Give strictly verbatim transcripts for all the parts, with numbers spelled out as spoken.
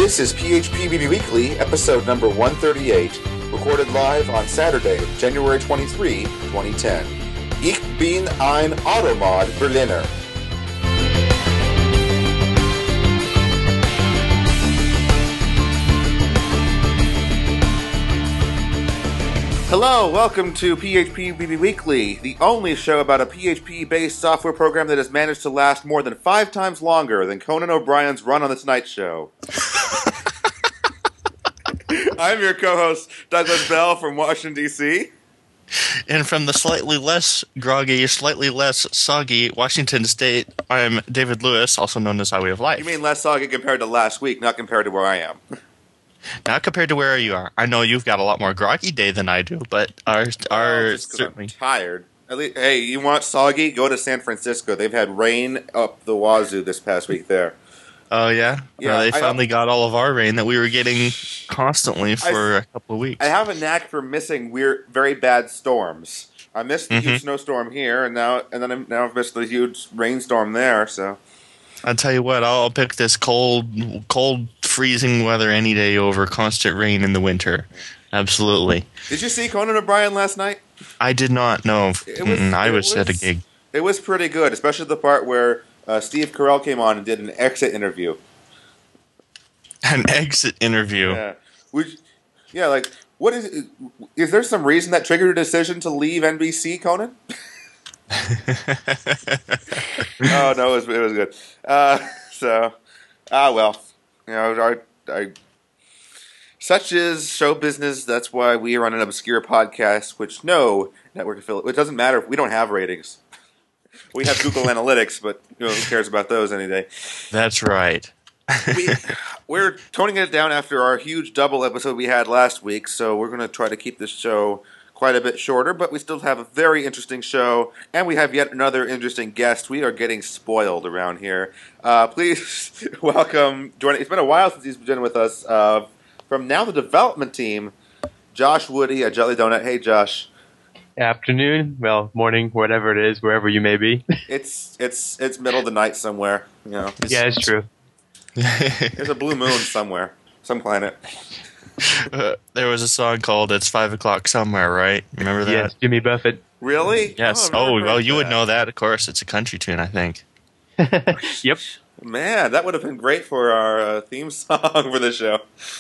This is P H P B B Weekly, episode number one thirty-eight, recorded live on Saturday, January twenty-third, twenty ten. Ich bin ein Automod Berliner. Hello, welcome to P H P B B Weekly, the only show about a P H P-based software program that has managed to last more than five times longer than Conan O'Brien's run on The Tonight Show. I'm your co-host, Douglas Bell from Washington, D C And from the slightly less groggy, slightly less soggy Washington State, I'm David Lewis, also known as Highway of Life. You mean less soggy compared to last week, not compared to where I am. Not compared to where you are. I know you've got a lot more groggy day than I do, but our our oh, certainly I'm tired. At least, hey, you want soggy? Go to San Francisco. They've had rain up the wazoo this past week there. Oh yeah, yeah. Well, they I, finally got all of our rain that we were getting constantly for I, a couple of weeks. I have a knack for missing weird, very bad storms. I missed the mm-hmm. huge snowstorm here, and now and then I'm, now I've missed the huge rainstorm there. So I'll tell you what, I'll pick this cold, cold, freezing weather any day over constant rain in the winter. Absolutely. Did you see Conan O'Brien last night? I did not. No, it was, I was, was at a gig. It was pretty good, especially the part where uh, Steve Carell came on and did an exit interview. An exit interview. Yeah. Would, yeah, like what is? Is there some reason that triggered a decision to leave N B C, Conan? oh no, it was it was good. Uh, so, ah well, you know, I, I, such is show business. That's why we run an obscure podcast, which no network affiliate. It doesn't matter. We don't have ratings. We have Google Analytics, but you know, who cares about those any day? That's right. we, we're toning it down after our huge double episode we had last week, so we're going to try to keep this show quite a bit shorter, but we still have a very interesting show, and we have yet another interesting guest. We are getting spoiled around here. Uh, please welcome, joining. It's been a while since he's been with us. Uh, from now the development team, Josh Woody at Jelly Donut. Hey, Josh. Afternoon, well, morning, whatever it is, wherever you may be. it's it's it's middle of the night somewhere. You know. It's, yeah, it's true. There's a blue moon somewhere, some planet. Uh, there was a song called "It's Five O'clock Somewhere," right? Remember that? Yes, Jimmy Buffett. Really? Yes. Oh, oh well, you that. would know that. Of course, it's a country tune, I think. Yep. Man, that would have been great for our uh, theme song for the show.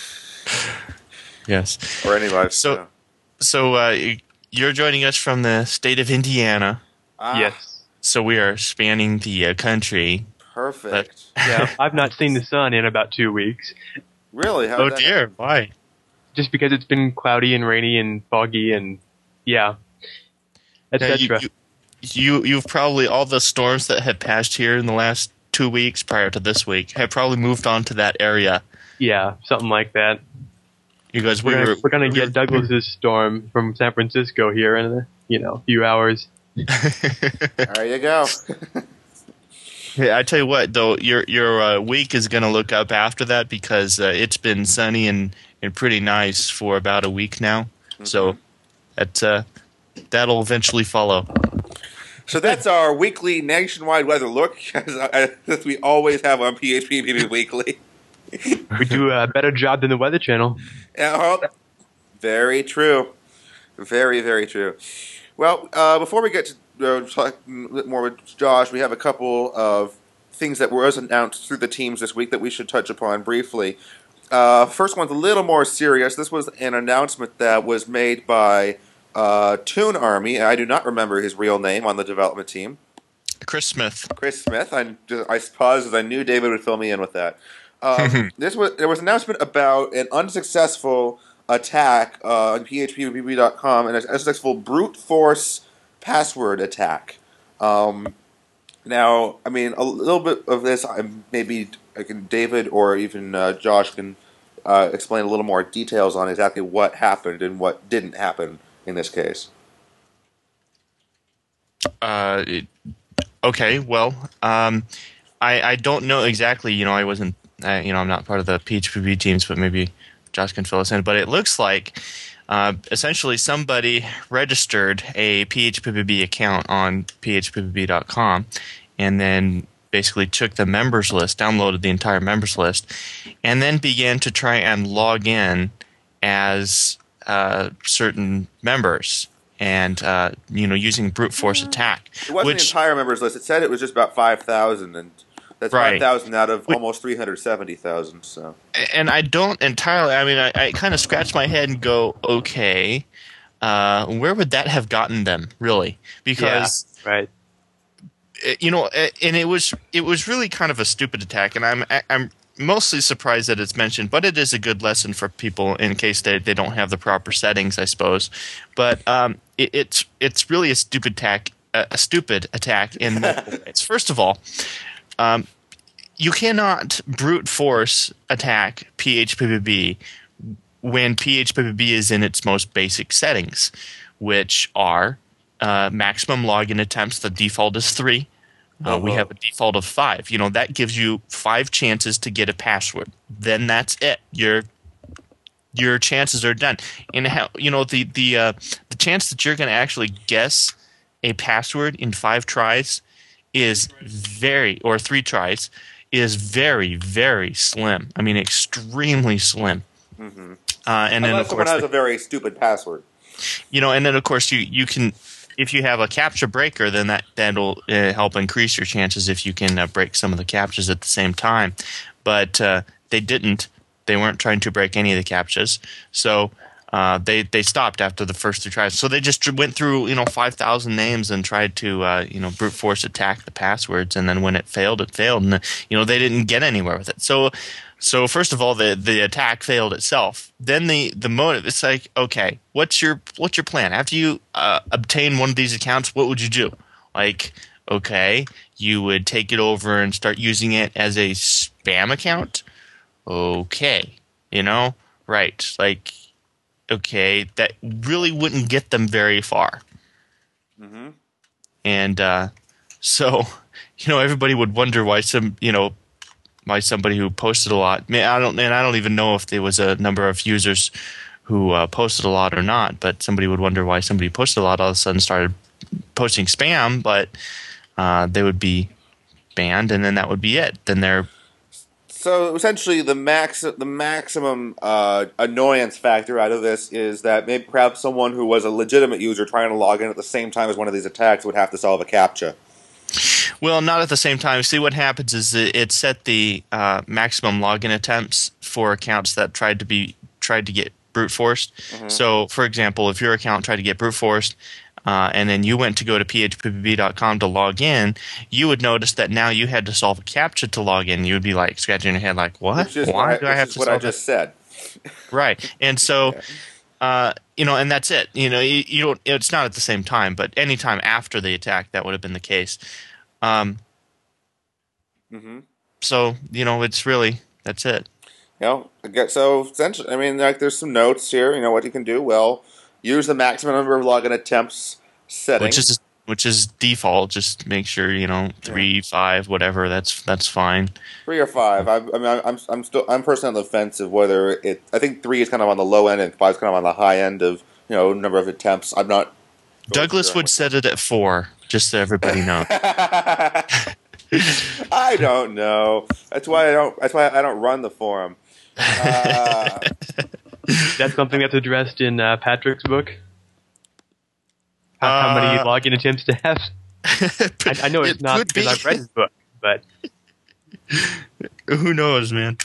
Yes. Or any live So, show. so uh, you're joining us from the state of Indiana. Ah. Yes. So we are spanning the uh, country. Perfect. But, yeah, I've not seen the sun in about two weeks. Really? How oh dear, happen? Why? Just because it's been cloudy and rainy and foggy and yeah, et cetera. You, you, you've probably, all the storms that have passed here in the last two weeks prior to this week have probably moved on to that area. Yeah, something like that. You guys, we're we gonna, were, we're gonna get Douglas's storm from San Francisco here in a you know few hours. There you go. Yeah, I tell you what, though, your your uh, week is going to look up after that because uh, it's been sunny and, and pretty nice for about a week now. Mm-hmm. So that, uh, that'll eventually follow. So that's our weekly nationwide weather look, as, as we always have on P H P B B Weekly. We do a better job than the Weather Channel. Uh, very true. Very, very true. Well, uh, before we get to Uh, talk a bit more with Josh, we have a couple of things that were announced through the teams this week that we should touch upon briefly. Uh, first one's a little more serious. This was an announcement that was made by uh, Toon Army. I do not remember his real name on the development team. Chris Smith. Chris Smith. I, just, I paused as I knew David would fill me in with that. Um, this was there was an announcement about an unsuccessful attack uh, on P H P B B dot com, and an unsuccessful brute force password attack. Um, now, I mean, a little bit of this, I maybe I can, David or even uh, Josh can uh, explain a little more details on exactly what happened and what didn't happen in this case. Uh, it, okay, well, um, I I don't know exactly. You know, I wasn't. Uh, you know, I'm not part of the P H P B teams, but maybe Josh can fill us in. But it looks like. Uh, essentially, somebody registered a P H P B B account on P H P B B dot com, and then basically took the members list, downloaded the entire members list, and then began to try and log in as uh, certain members, and uh, you know, using brute force attack. It wasn't which, the entire members list. It said it was just about five thousand, and that's right. five thousand out of almost three hundred seventy thousand. So, and I don't entirely. I mean, I, I kind of scratch my head and go, okay, uh, where would that have gotten them, really? Because yeah, right. You know, and it was it was really kind of a stupid attack, and I'm I'm mostly surprised that it's mentioned, but it is a good lesson for people in case they, they don't have the proper settings, I suppose. But um, it, it's it's really a stupid attack, a, a stupid attack in multiple ways. First of all, um, you cannot brute force attack P H P P B when P H P P B is in its most basic settings, which are Uh, maximum login attempts. The default is three. Uh, uh-huh. We have a default of five. You know, that gives you five chances to get a password. Then that's it. Your your chances are done. And how you know the the uh, the chance that you're going to actually guess a password in five tries is very, or three tries, is very very slim. I mean, extremely slim. Mm-hmm. Uh, and Unless then of someone course, has a very stupid password. You know, and then of course you you can. If you have a CAPTCHA breaker, then that that'll uh, help increase your chances if you can uh, break some of the CAPTCHAs at the same time. But uh, they didn't. They weren't trying to break any of the CAPTCHAs, so uh, they they stopped after the first three tries. So they just went through you know five thousand names and tried to uh, you know brute force attack the passwords, and then when it failed, it failed, and you know they didn't get anywhere with it. So. So first of all, the, the attack failed itself. Then the, the motive. It's like, okay, what's your what's your plan after you uh, obtain one of these accounts? What would you do? Like, okay, you would take it over and start using it as a spam account. Okay, you know, right? Like, okay, that really wouldn't get them very far. Mm-hmm. And uh, so, you know, everybody would wonder why some, you know. By somebody who posted a lot. I mean, I don't, and I don't even know if there was a number of users who uh, posted a lot or not. But somebody would wonder why somebody posted a lot all of a sudden started posting spam, but uh, they would be banned, and then that would be it. Then they're so essentially the max, the maximum uh, annoyance factor out of this is that maybe perhaps someone who was a legitimate user trying to log in at the same time as one of these attacks would have to solve a CAPTCHA. Well, not at the same time. See, what happens is it set the uh, maximum login attempts for accounts that tried to be tried to get brute forced. Mm-hmm. So, for example, if your account tried to get brute forced, uh, and then you went to go to P H P P B dot com to log in, you would notice that now you had to solve a CAPTCHA to log in. You would be like scratching your head, like, "What? Why what do I, I have to?" What solve I just that? said. Right, and so. Yeah. Uh, you know, and that's it. You know, you, you don't. It's not at the same time, but any time after the attack, that would have been the case. Um, mm-hmm. So you know, it's really that's it. You know, I guess so. Essentially, I mean, like, there's some notes here. You know what you can do. Well, use the maximum number of login attempts setting, which is which is default. Just make sure you know three, yeah. five, whatever. That's that's fine. Three or five. I, I mean, I'm I'm still I'm personally on the fence of whether it. I think three is kind of on the low end, and five is kind of on the high end of you know number of attempts. I'm not. Douglas would set it at four, just so everybody knows. I don't know. That's why I don't. That's why I don't run the forum. Uh, that's something that's addressed in uh, Patrick's book. How, uh, how many login attempts to have? I, I know it's it not because be. I've read his book, but who knows, man.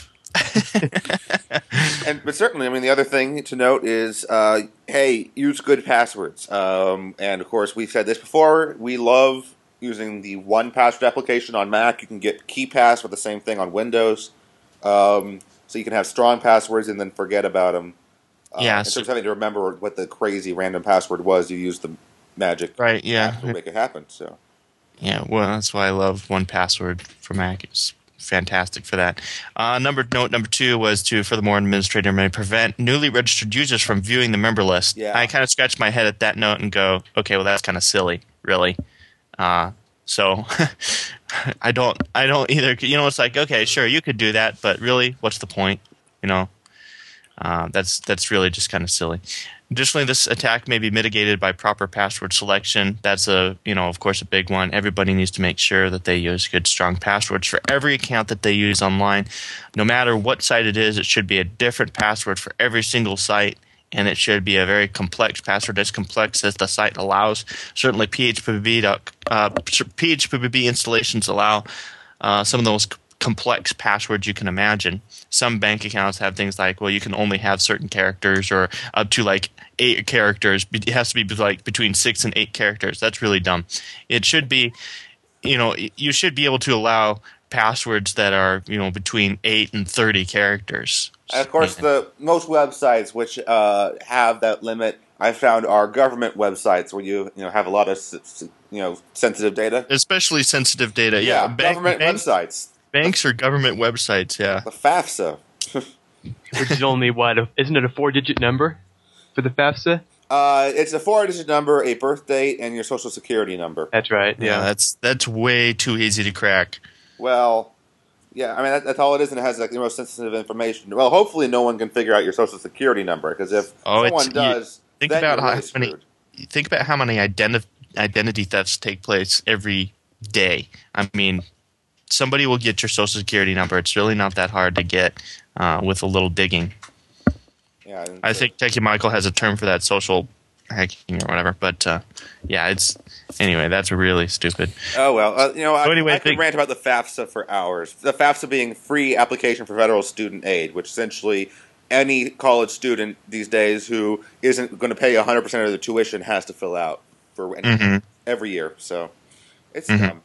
and but certainly, I mean, the other thing to note is, uh, hey, use good passwords. Um, and of course, we've said this before. We love using the one password application on Mac. You can get KeePass with the same thing on Windows. Um, so you can have strong passwords and then forget about them. Uh, yeah. Instead So, of having to remember what the crazy random password was, you use the magic right. Yeah. to make it happen. So. Yeah. Well, that's why I love one password for Mac. It's fantastic for that. Uh, number note number two was to furthermore, an administrator may prevent newly registered users from viewing the member list. Yeah. I kind of scratched my head at that note and go, okay, well, that's kind of silly, really. Uh, so I don't, I don't either. You know, it's like, okay, sure, you could do that, but really, what's the point? You know, uh, that's that's really just kind of silly. Additionally, this attack may be mitigated by proper password selection. That's a, you know, of course, a big one. Everybody needs to make sure that they use good, strong passwords for every account that they use online. No matter what site it is, it should be a different password for every single site, and it should be a very complex password, as complex as the site allows. Certainly, P H P B, uh, P H P B installations allow uh, some of those complex passwords you can imagine. Some bank accounts have things like, well, you can only have certain characters, or up to like eight characters. It has to be like between six and eight characters. That's really dumb. It should be, you know, you should be able to allow passwords that are, you know, between eight and thirty characters. And of course, the most websites which uh, have that limit, I found, are government websites where you you know have a lot of you know sensitive data, especially sensitive data. Yeah, yeah bank, government bank, websites. Banks or government websites, yeah. The FAFSA. Which is only, what, isn't it a four-digit number for the FAFSA? Uh, it's a four-digit number, a birth date, and your social security number. That's right. Yeah, yeah. that's that's way too easy to crack. Well, yeah, I mean, that, that's all it is, and it has like the most sensitive information. Well, hopefully no one can figure out your social security number, because if oh, someone does, you, think then about you're really how screwed. many, think about how many identi- identity thefts take place every day. I mean, somebody will get your social security number. It's really not that hard to get uh, with a little digging. Yeah, I think Techie Michael has a term for that, social hacking or whatever. But uh, yeah, it's anyway. That's really stupid. Oh well, uh, you know, I, so anyway, I could think, rant about the FAFSA for hours. The FAFSA being free application for federal student aid, which essentially any college student these days who isn't going to pay one hundred percent of their tuition has to fill out for any, mm-hmm. every year. So it's mm-hmm. dumb.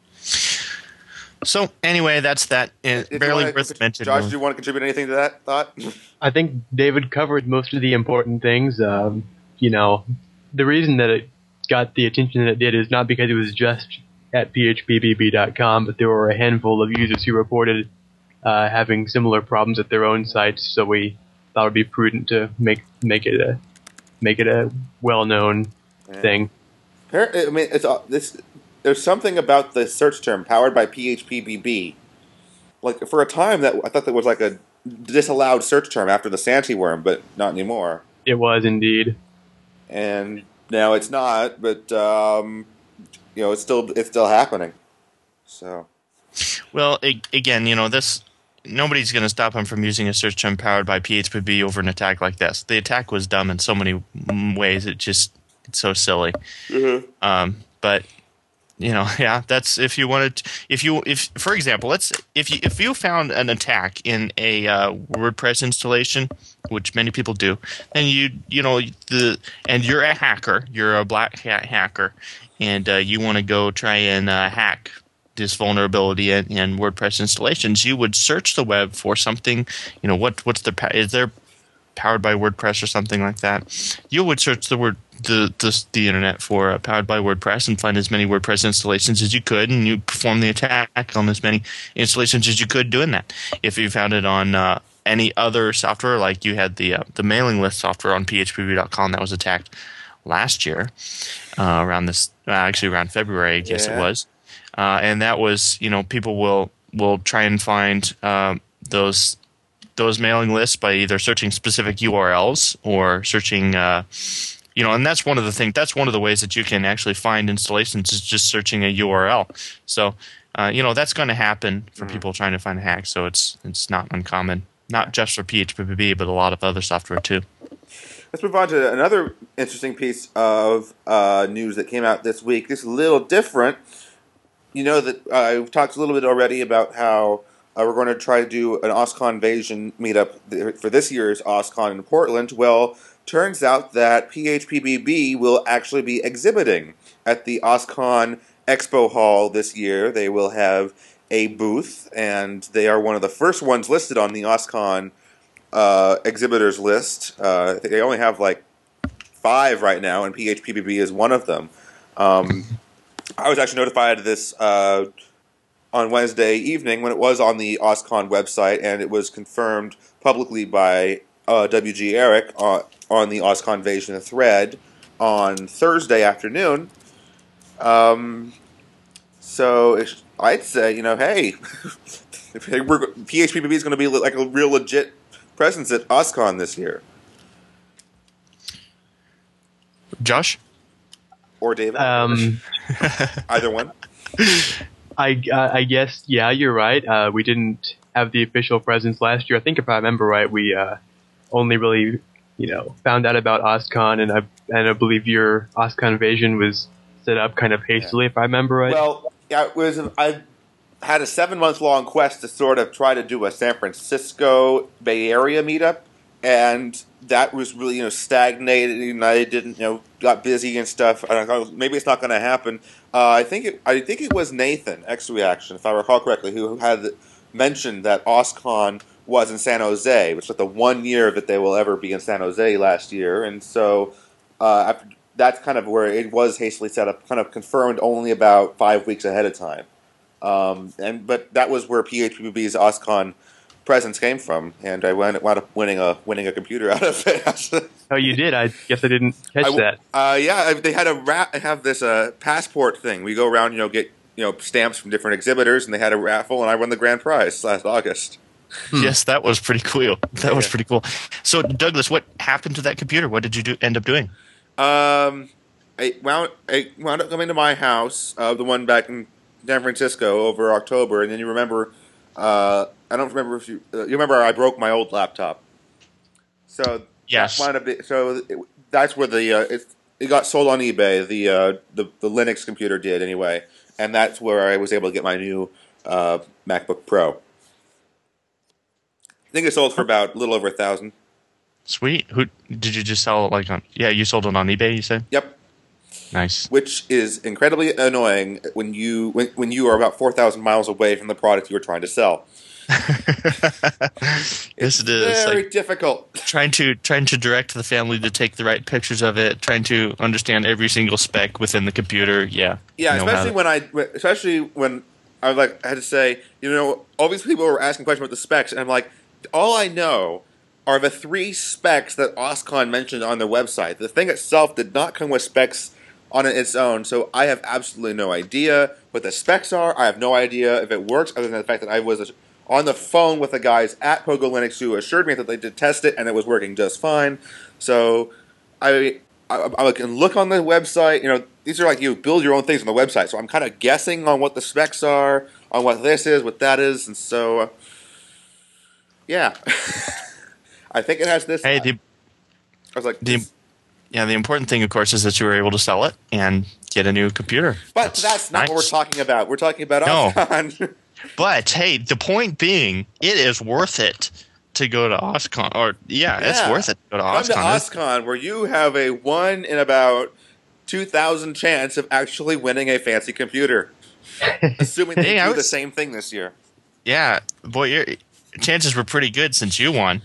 So anyway, that's that. It barely wanna, worth mentioning. Josh, do you want to contribute anything to that thought? I think David covered most of the important things. Um, you know, the reason that it got the attention that it did is not because it was just at P H P B B dot com, but there were a handful of users who reported uh, having similar problems at their own sites. So we thought it would be prudent to make make it a make it a well-known yeah. thing. I mean, it's uh, this. There's something about the search term powered by P H P B B. Like for a time, that I thought that was like a disallowed search term after the Santi worm, but not anymore. It was indeed, and now it's not. But um, you know, it's still it's still happening. So, well, again, you know, this nobody's going to stop him from using a search term powered by P H P B B over an attack like this. The attack was dumb in so many ways; it just it's so silly. Mm-hmm. Um, but. You know, yeah, that's if you wanted to, if you if for example, let's if you if you found an attack in a uh, WordPress installation, which many people do, and you you know the and you're a hacker, you're a black hat hacker, and uh, you want to go try and uh, hack this vulnerability in, in WordPress installations, you would search the web for something. You know, what what's the is there powered by WordPress or something like that? You would search the word. The, the the internet for uh, powered by WordPress and find as many WordPress installations as you could, and you perform the attack on as many installations as you could doing that. If you found it on uh, any other software, like you had the uh, the mailing list software on P H P B dot com that was attacked last year uh, around this uh, actually around February, I guess yeah. it was, uh, and that was you know people will will try and find um, those those mailing lists by either searching specific U R Ls or searching. Uh, You know, and that's one of the things. That's one of the ways that you can actually find installations is just searching a U R L. So, uh, you know, that's going to happen for mm. people trying to find hacks. So it's it's not uncommon, not just for P H P B B, but a lot of other software too. Let's move on to another interesting piece of uh, news that came out this week. This is a little different. You know that uh, I've talked a little bit already about how uh, we're going to try to do an OSCON Invasion meetup for this year's OSCON in Portland. Well. Turns out that P H P B B will actually be exhibiting at the OSCON Expo Hall this year. They will have a booth, and they are one of the first ones listed on the OSCON uh, exhibitors list. Uh, they only have like five right now, and P H P B B is one of them. Um, I was actually notified of this uh, on Wednesday evening when it was on the OSCON website, and it was confirmed publicly by uh, W G Eric on, on the OSCON Invasion thread on Thursday afternoon. Um, so it's, I'd say, you know, hey, we're, P H P B B is going to be like a real legit presence at OSCON this year. Josh? Or David? Um, Either one. I uh, I guess yeah, you're right. Uh, we didn't have the official presence last year. I think if I remember right, we uh, only really you know found out about OSCON, and I and I believe your OSCON invasion was set up kind of hastily, yeah. if I remember right. Well, yeah, it was. I had a seven month long quest to sort of try to do a San Francisco Bay Area meetup, and that was really you know stagnated. And I didn't you know got busy and stuff. I thought maybe it's not going to happen. Uh, I think it. I think it was Nathan X Reaction, if I recall correctly, who had mentioned that OSCON was in San Jose, which was the one year that they will ever be in San Jose last year, and so uh, after, that's kind of where it was hastily set up, kind of confirmed only about five weeks ahead of time. Um, and but that was where P H P B B's OSCON presence came from, and I wound, wound up winning a winning a computer out of it. Oh, you did? I guess I didn't catch I, that. Uh, yeah, they had a ra- have this uh, passport thing. We go around, you know, get you know stamps from different exhibitors, and they had a raffle, and I won the grand prize last August. Hmm. Yes, that was pretty cool. That was yeah. pretty cool. So, Douglas, what happened to that computer? What did you do, end up doing? Um, I wound, I wound up coming to my house, uh, the one back in San Francisco over October, and then you remember, uh, I don't remember if you, uh, you remember I broke my old laptop. So yes, that wound up be, so it, that's where the uh, it, it got sold on eBay. The, uh, the the Linux computer did anyway, and that's where I was able to get my new uh, MacBook Pro. I think it sold for about a little over a thousand. Sweet. Who did you just sell? Like on? Yeah, you sold it on eBay. You said. Yep. Nice. Which is incredibly annoying when you when, when you are about four thousand miles away from the product you are trying to sell. Yes, it is. Very like, difficult. Trying to trying to direct the family to take the right pictures of it. Trying to understand every single spec within the computer. Yeah. Yeah, especially when I especially when I like I had to say, you know, all these people were asking questions about the specs, and I'm like, all I know are the three specs that OSCON mentioned on their website. The thing itself did not come with specs on its own, so I have absolutely no idea what the specs are. I have no idea if it works, other than the fact that I was on the phone with the guys at Pogo Linux who assured me that they did test it and it was working just fine. So I, I, I can look on the website. You know, these are like you build your own things on the website. So I'm kind of guessing on what the specs are, on what this is, what that is, and so uh, yeah. I think it has this. Hey, the, I was like, the, yeah, the important thing, of course, is that you were able to sell it and get a new computer. But that's, that's not nice. What we're talking about. We're talking about no. OSCON. But hey, the point being, it is worth it to go to OSCON. Or yeah, yeah. it's worth it to go to Come OSCON. Come to OSCON, where you have a one in about two thousand chance of actually winning a fancy computer, assuming they hey, do was, the same thing this year. Yeah, boy, your chances were pretty good since you won.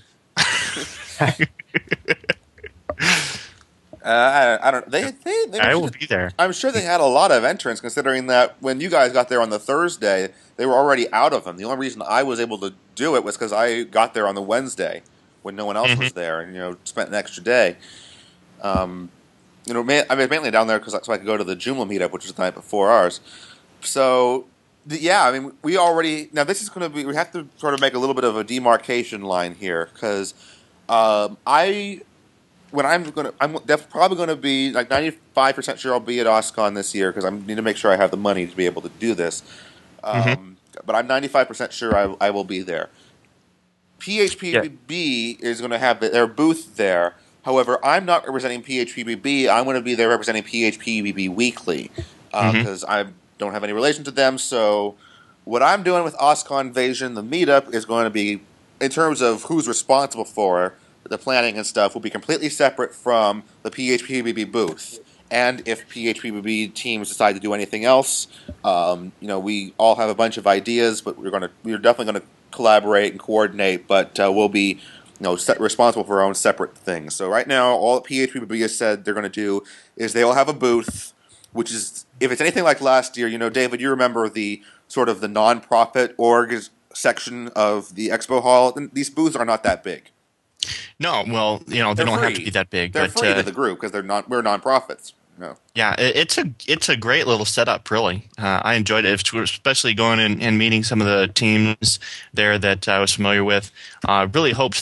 Uh, I, I don't. They. they, they I will be there. I'm sure they had a lot of entrants, considering that when you guys got there on the Thursday, they were already out of them. The only reason I was able to do it was because I got there on the Wednesday when no one else mm-hmm. was there, and you know, spent an extra day. Um, you know, man, I mean, mainly down there because so I could go to the Joomla meetup, which was the night before ours. So, yeah, I mean, we already now. This is going to be. We have to sort of make a little bit of a demarcation line here because um, I. When I'm going to, I'm def- probably going to be like ninety-five percent sure I'll be at OSCON this year because I need to make sure I have the money to be able to do this. Um, mm-hmm. But I'm ninety-five percent sure I, I will be there. P H P B B yeah. is going to have their booth there. However, I'm not representing P H P B B. I'm going to be there representing P H P B B Weekly because uh, mm-hmm. I don't have any relation to them. So what I'm doing with OSCON Invasion, the meetup, is going to be, in terms of who's responsible for it, the planning and stuff will be completely separate from the P H P B B booth. And if P H P B B teams decide to do anything else, um, you know, we all have a bunch of ideas, but we're going to we're definitely going to collaborate and coordinate. But uh, we'll be, you know, set, responsible for our own separate things. So right now, all P H P B B has said they're going to do is they will have a booth, which is, if it's anything like last year, you know, David, you remember the sort of the non-profit org section of the expo hall. These booths are not that big. No, well, you know, they they're don't free. have to be that big. They're but, free uh, to the group because they're not. We're nonprofits. No. Yeah, it, it's a it's a great little setup. Really, uh, I enjoyed it, especially going and, and meeting some of the teams there that I was familiar with. I uh, really hoped that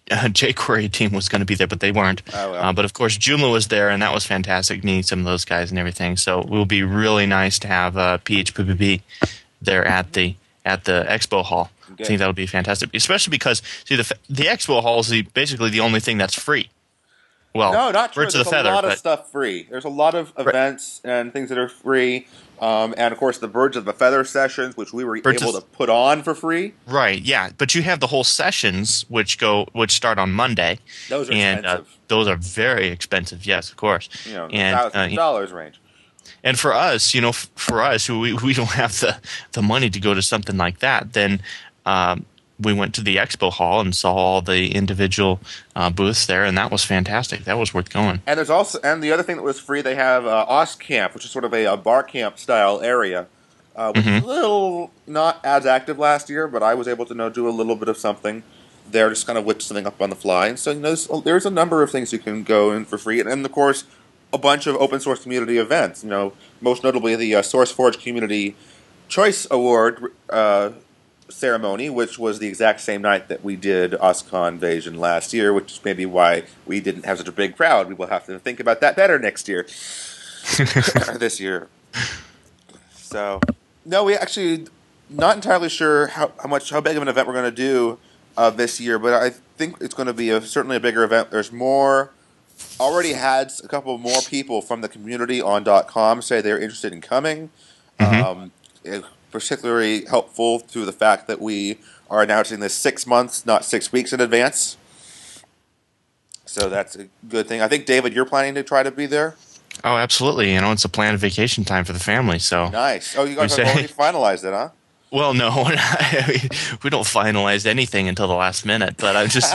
uh, jQuery team was going to be there, but they weren't. Oh, well. uh, but of course, Joomla was there, and that was fantastic, meeting some of those guys and everything. So it will be really nice to have uh, P H P B B there at the at the expo hall. Good. I think that would be fantastic, especially because see the the expo hall is the, basically the only thing that's free. Well, no, not true. Birds There's of the a feather, lot of but- stuff free. There's a lot of events and things that are free. Um, and, of course, the Birds of the Feather sessions, which we were Birds able of- to put on for free. Right, yeah, but you have the whole sessions which go which start on Monday. Those are and, expensive. Uh, those are very expensive, yes, of course. You know, and thousands uh, of dollars range. and for us, you know, f- for us who we we don't have the the money to go to something like that, then um, we went to the expo hall and saw all the individual uh, booths there, and that was fantastic. That was worth going. And there's also, and the other thing that was free, they have uh, OSCamp, which is sort of a, a bar camp style area, uh, which is a little not as active last year, but I was able to you know, do a little bit of something there, just kind of whip something up on the fly. And so you know, there's, there's a number of things you can go in for free, and, and of course, a bunch of open source community events. You know, most notably the uh, SourceForge Community Choice Award uh, ceremony, which was the exact same night that we did OSCON Invasion last year, which is maybe why we didn't have such a big crowd. We will have to think about that better next year. This year. So, no, we actually not entirely sure how, how much how big of an event we're going to do uh, this year, but I think it's going to be a, certainly a bigger event. There's more. Already had a couple more people from the community on .com say they're interested in coming. Mhm. Um, it, particularly helpful through the fact that we are announcing this six months, not six weeks in advance. So that's a good thing. I think, David, you're planning to try to be there? Oh, absolutely. You know, it's a planned vacation time for the family, so. Nice. Oh, you guys We have say- already finalized it, huh? Well, no, we don't finalize anything until the last minute. But I'm just,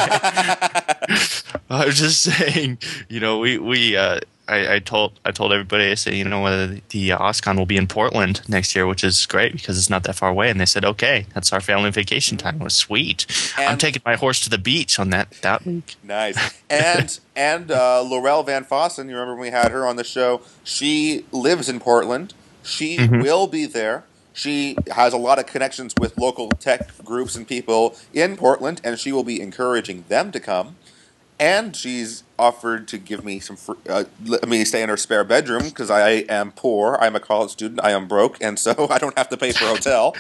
I was just saying, you know, we we uh, I, I told I told everybody, I said, you know, uh, the uh, OSCON will be in Portland next year, which is great because it's not that far away. And they said, okay, that's our family vacation time. It was sweet. I'm And- taking my horse to the beach on that that week. Nice. And and uh, Laurel Van Fossen, you remember when we had her on the show? She lives in Portland. She Mhm. will be there. She has a lot of connections with local tech groups and people in Portland, and she will be encouraging them to come. And she's offered to give me some, fr- uh, let me stay in her spare bedroom because I am poor. I'm a college student. I am broke, and so I don't have to pay for a hotel.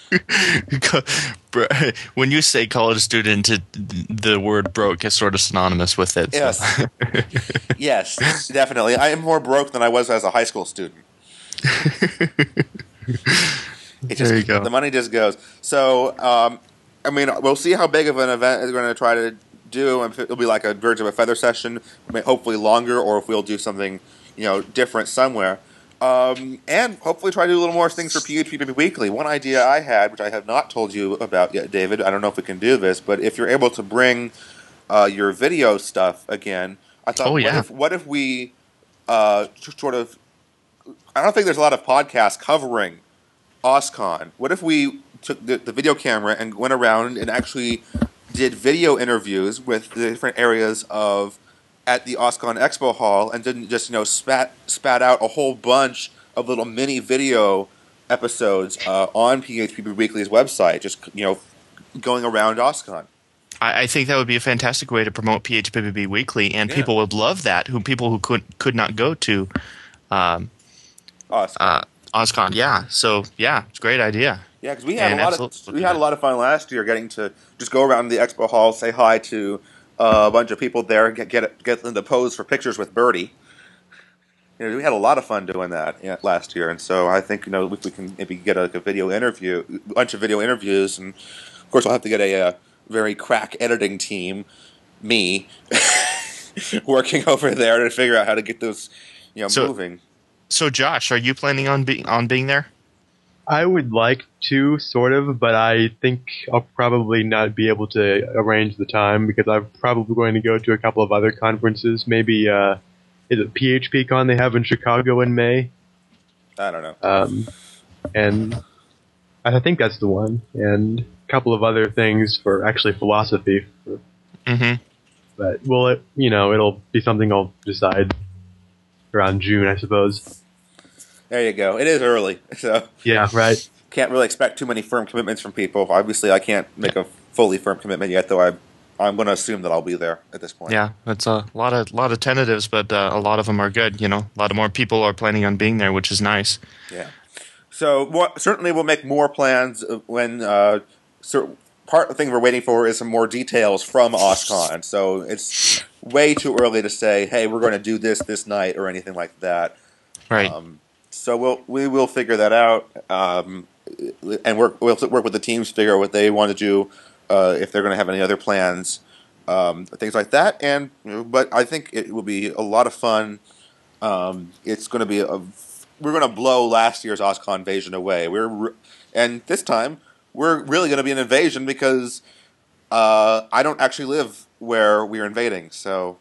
When you say college student, it, the word broke is sort of synonymous with it. so. Yes, yes, definitely. I am more broke than I was as a high school student. It just, There you go. The money just goes. So, um, I mean, we'll see how big of an event we're going to try to do. If it'll be like a Birds of a Feather session, hopefully longer, or if we'll do something, you know, different somewhere. Um, and hopefully try to do a little more things for P H P Weekly. One idea I had, which I have not told you about yet, David, I don't know if we can do this, but if you're able to bring uh, your video stuff again, I thought, Oh, yeah. what, if, what if we uh, sort of, I don't think there's a lot of podcasts covering OSCON. What if we took the, the video camera and went around and actually did video interviews with the different areas of at the OSCON Expo Hall and didn't just you know spat spat out a whole bunch of little mini video episodes uh, on P H P Weekly's website, just you know going around OSCON. I, I think that would be a fantastic way to promote P H P B B Weekly, and Yeah. people would love that. Who people who could could not go to um, OSCON. uh, OSCON. Yeah, so yeah, it's a great idea. Yeah, because we had And a lot absolutely. of we had a lot of fun last year getting to just go around the expo hall, say hi to uh, a bunch of people there, get get get them to pose for pictures with Birdie. You know, we had a lot of fun doing that yeah, last year, and so I think you know if we can maybe get a, like a video interview, a bunch of video interviews, and of course we'll have to get a, a very crack editing team, me, working over there to figure out how to get those you know So- moving. So, Josh, are you planning on being on being there? I would like to, sort of, but I think I'll probably not be able to arrange the time because I'm probably going to go to a couple of other conferences. Maybe, uh, is it PHPCon they have in Chicago in May? I don't know. Um, and I think that's the one. And a couple of other things for actually philosophy. For, Mm-hmm. but, well, it, you know, it'll be something I'll decide around June, I suppose. There you go. It is early, so. Yeah, right. Can't really expect too many firm commitments from people. Obviously, I can't make a fully firm commitment yet, though I I'm going to assume that I'll be there at this point. Yeah, it's a lot of lot of tentatives, but uh, a lot of them are good. You know, a lot of more people are planning on being there, which is nice. Yeah. So what, certainly we'll make more plans when uh, so part of the thing we're waiting for is some more details from OSCON. So it's way too early to say, hey, we're going to do this this night or anything like that. Right. Um, so we'll we will figure that out, um, and work we'll work with the teams to figure out what they want to do, uh, if they're going to have any other plans, um, things like that. And but I think it will be a lot of fun. Um, it's going to be a We're going to blow last year's OSCON invasion away. We're re- and this time we're really going to be an invasion because uh, I don't actually live where we're invading. So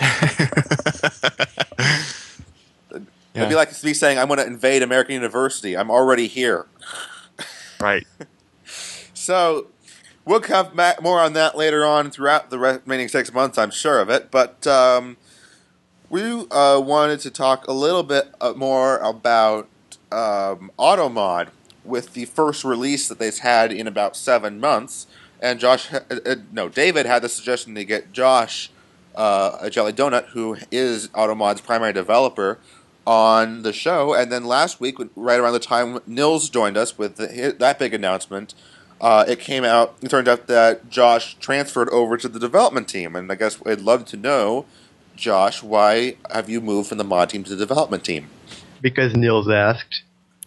Yeah. it'd be like me saying I'm going to invade American University. I'm already here. Right. So we'll have more on that later on throughout the remaining six months. I'm sure of it, but. Um, We uh, wanted to talk a little bit uh, more about um, AutoMod with the first release that they've had in about seven months. And Josh, uh, uh, no, David had the suggestion to get Josh, uh, a Jelly Donut, who is AutoMod's primary developer, on the show. And then last week, right around the time Nils joined us with the, that big announcement, uh, it came out, it turned out that Josh transferred over to the development team. And I guess I'd love to know, Josh, why have you moved from the mod team to the development team? Because Niels asked.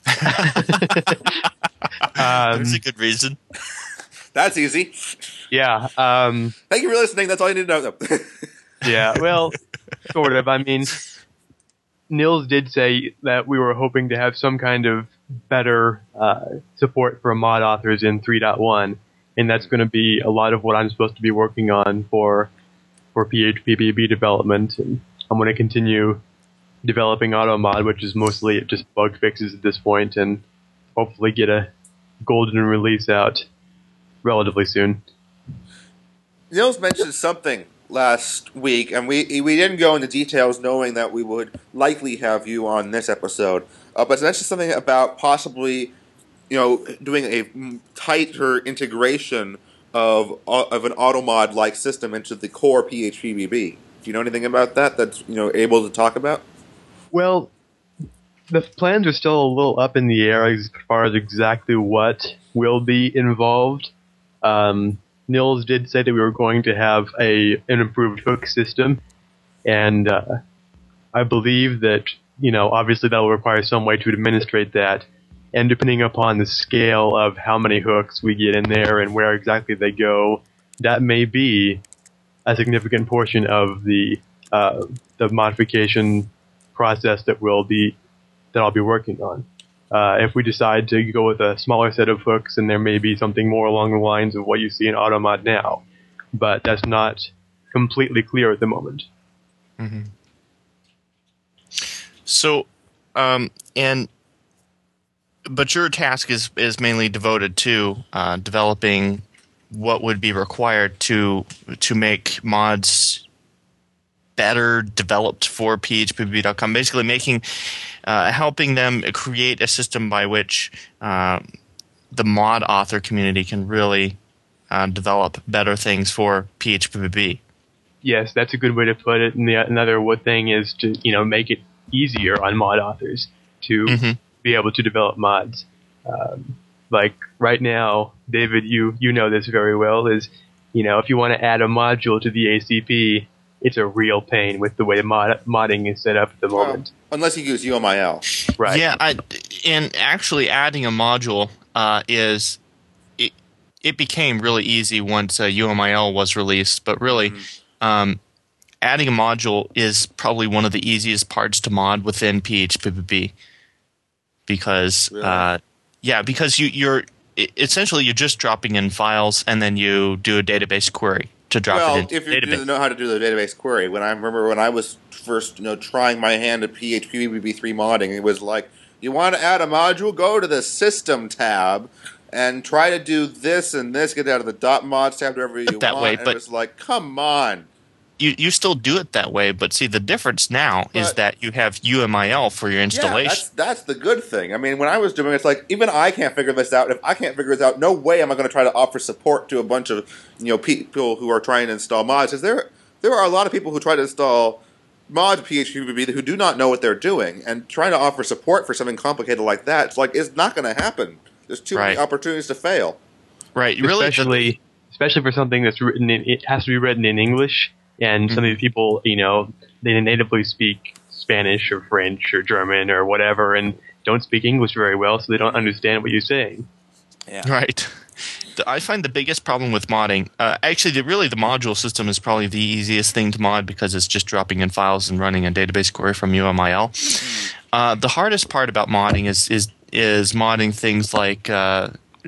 um, There's a good reason. That's easy. Yeah. Um, Thank you for listening. That's all you need to know. yeah, well, sort of. I mean, Niels did say that we were hoping to have some kind of better uh, support for mod authors in three point one, and that's going to be a lot of what I'm supposed to be working on for for P H P B B development, and I'm going to continue developing AutoMod, which is mostly just bug fixes at this point, and hopefully get a golden release out relatively soon. Nils mentioned something last week, and we we didn't go into details knowing that we would likely have you on this episode, uh, but mentioned something about possibly, you know, doing a tighter integration of of an AutoMod-like system into the core P H P B B. Do you know anything about that that's, you know, able to talk about? Well, the plans are still a little up in the air as far as exactly what will be involved. Um, Nils did say that we were going to have a an improved hook system, and uh, I believe that, you know, obviously that will require some way to administrate that. And depending upon the scale of how many hooks we get in there and where exactly they go, that may be a significant portion of the uh, the modification process that will be that I'll be working on. Uh, if we decide to go with a smaller set of hooks, then there may be something more along the lines of what you see in AutoMod now, but that's not completely clear at the moment. Mm-hmm. So, um, and. But your task is, is mainly devoted to uh, developing what would be required to to make mods better developed for P H P B B dot com. Basically, making uh, helping them create a system by which uh, the mod author community can really uh, develop better things for P H P B B. Yes, that's a good way to put it. And the, another thing is to, you know, make it easier on mod authors to. Mm-hmm. be able to develop mods. Um, like right now, David, you you know this very well, is, you know, if you want to add a module to the A C P, it's a real pain with the way mod, modding is set up at the well, moment. Unless you use U M I L. Right. Yeah, I, and actually adding a module uh, is, it, it became really easy once uh, U M I L was released, but really, mm-hmm. um, adding a module is probably one of the easiest parts to mod within P H P B B. Because, really? uh, yeah, because you, you're essentially you're just dropping in files and then you do a database query to drop well, it into if you database. know how to do the database query, when I remember when I was first, you know, trying my hand at P H P B B three modding, it was like, you want to add a module, go to the System tab and try to do this and this, get out of the dot mods tab, whatever you that want. way, and but it was like, come on. you, you still do it that way, but see, the difference now But- is that you have U M I L for your Yeah, installation. that's that's the good thing. I mean, when I was doing it, it's like even I can't figure this out. If I can't figure this out, no way am I going to try to offer support to a bunch of you know people who are trying to install mods. Because there there are a lot of people who try to install mod P H P B B who do not know what they're doing, and trying to offer support for something complicated like that, it's like it's not going to happen. There's too Right. many opportunities to fail. Right, really. the- especially especially for something that's written in, it has to be written in English, and some of these people, you know, they natively speak Spanish or French or German or whatever, and don't speak English very well, so they don't understand what you're saying. Yeah. Right. The- I find the biggest problem with modding, uh, actually, the, really, the module system is probably the easiest thing to mod because it's just dropping in files and running a database query from U M I L. Uh, the hardest part about modding is is is modding things like uh,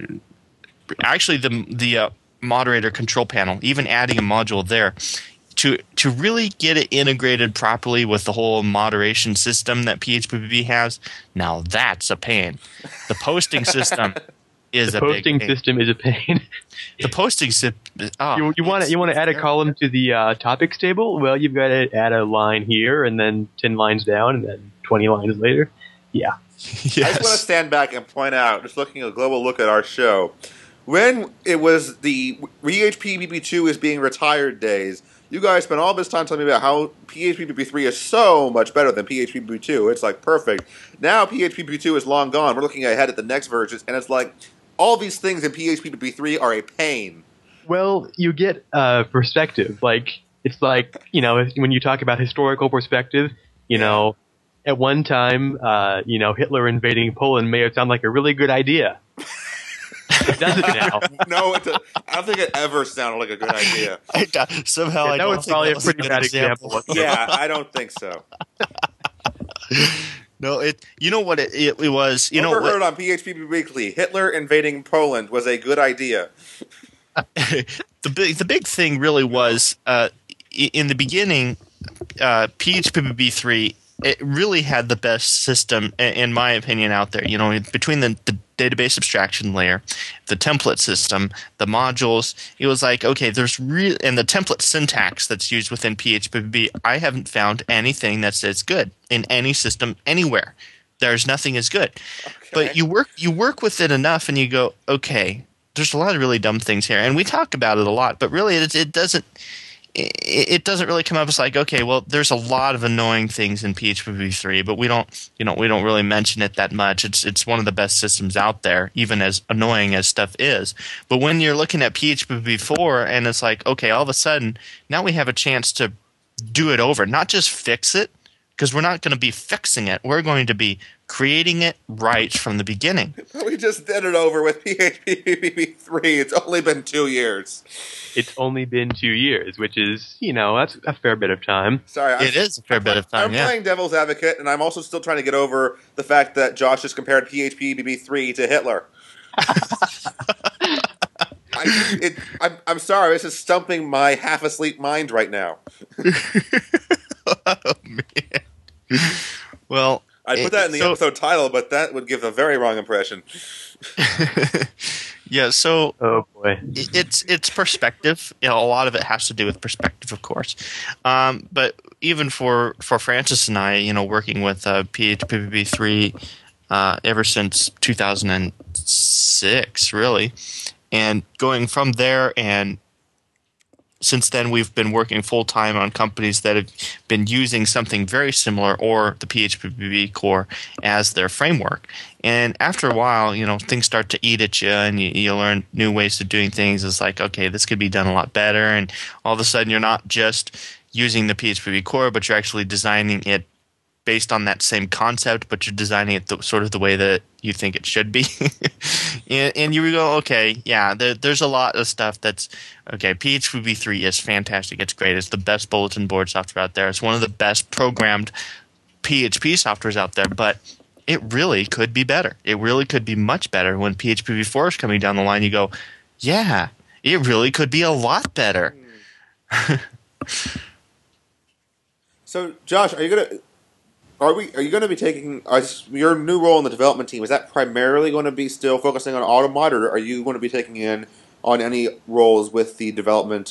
actually the the uh, moderator control panel, even adding a module there. To to really get it integrated properly with the whole moderation system that P H P B B has, now that's a pain. The posting system is The a posting big pain. system is a pain. The posting system. Oh, you you want to you want to add a column to the uh, topics table? Well, you've got to add a line here, and then ten lines down, and then twenty lines later. Yeah. Yes. I just want to stand back and point out, just looking at a global look at our show, when it was the P H P B B two is being retired days, you guys spent all this time telling me about how P H P B B three is so much better than P H P B B two. It's like perfect. Now P H P B B two is long gone. We're looking ahead at the next versions, and it's like all these things in P H P B B three are a pain. Well, you get uh, perspective. Like it's like you know when you talk about historical perspective, you know, at one time, uh, you know, Hitler invading Poland may have sounded like a really good idea. It doesn't now. No, it, I don't think it ever sounded like a good idea. I, somehow Yeah, I that don't was think probably that a was pretty good bad example. Yeah, I don't think so. No, it. You know what it, it, it was. You know Overheard what, on P H P B Weekly, Hitler invading Poland was a good idea. the big the big thing really was uh, i- in the beginning, uh, P H P B B three. It really had the best system, i- in my opinion, out there. You know, between the, the database abstraction layer, the template system, the modules, it was like, okay, there's real and the template syntax that's used within P H P B B. I haven't found anything that's as good in any system anywhere. There's nothing as good. But you work you work with it enough, and you go, okay, there's a lot of really dumb things here, and we talk about it a lot. But really, it, it doesn't. It doesn't really come up as like, okay, well, there's a lot of annoying things in P H P B B three, but we don't, you know, we don't really mention it that much. It's it's one of the best systems out there, even as annoying as stuff is. But when you're looking at P H P B B four, and it's like, okay, all of a sudden, now we have a chance to do it over, not just fix it, because we're not going to be fixing it. We're going to be creating it right from the beginning. We just did it over with P H P B B three. It's only been two years. It's only been two years, which is, you know, that's a fair bit of time. Sorry, I'm, It is a fair bit of time, I'm yeah. playing devil's advocate, and I'm also still trying to get over the fact that Josh just compared P H P B B three to Hitler. I, it, I'm, I'm sorry, this is stumping my half-asleep mind right now. Oh, man. Well, I put that in the so- episode title, but that would give a very wrong impression. yeah, so Oh boy. it's it's perspective. You know, a lot of it has to do with perspective, of course. Um, but even for, for Francis and I, you know, working with uh, P H P B B three uh, ever since two thousand six, really, and going from there, and since then we've been working full time on companies that have been using something very similar or the P H P B B core as their framework. And after a while, you know, things start to eat at you, and you, you learn new ways of doing things. It's like, okay, this could be done a lot better. And all of a sudden, you're not just using the P H P B core, but you're actually designing it based on that same concept, but you're designing it the, sort of the way that you think it should be. and, and you go, okay, yeah, there, there's a lot of stuff that's, okay, P H P B three is fantastic. It's great. It's the best bulletin board software out there. It's one of the best programmed P H P softwares out there, but it really could be better. It really could be much better. When P H P B four is coming down the line, you go, yeah, it really could be a lot better. So, Josh, are you gonna are we are you going to be taking uh, your new role in the development team? Is that primarily going to be still focusing on AutoMod, or are you going to be taking in on any roles with the development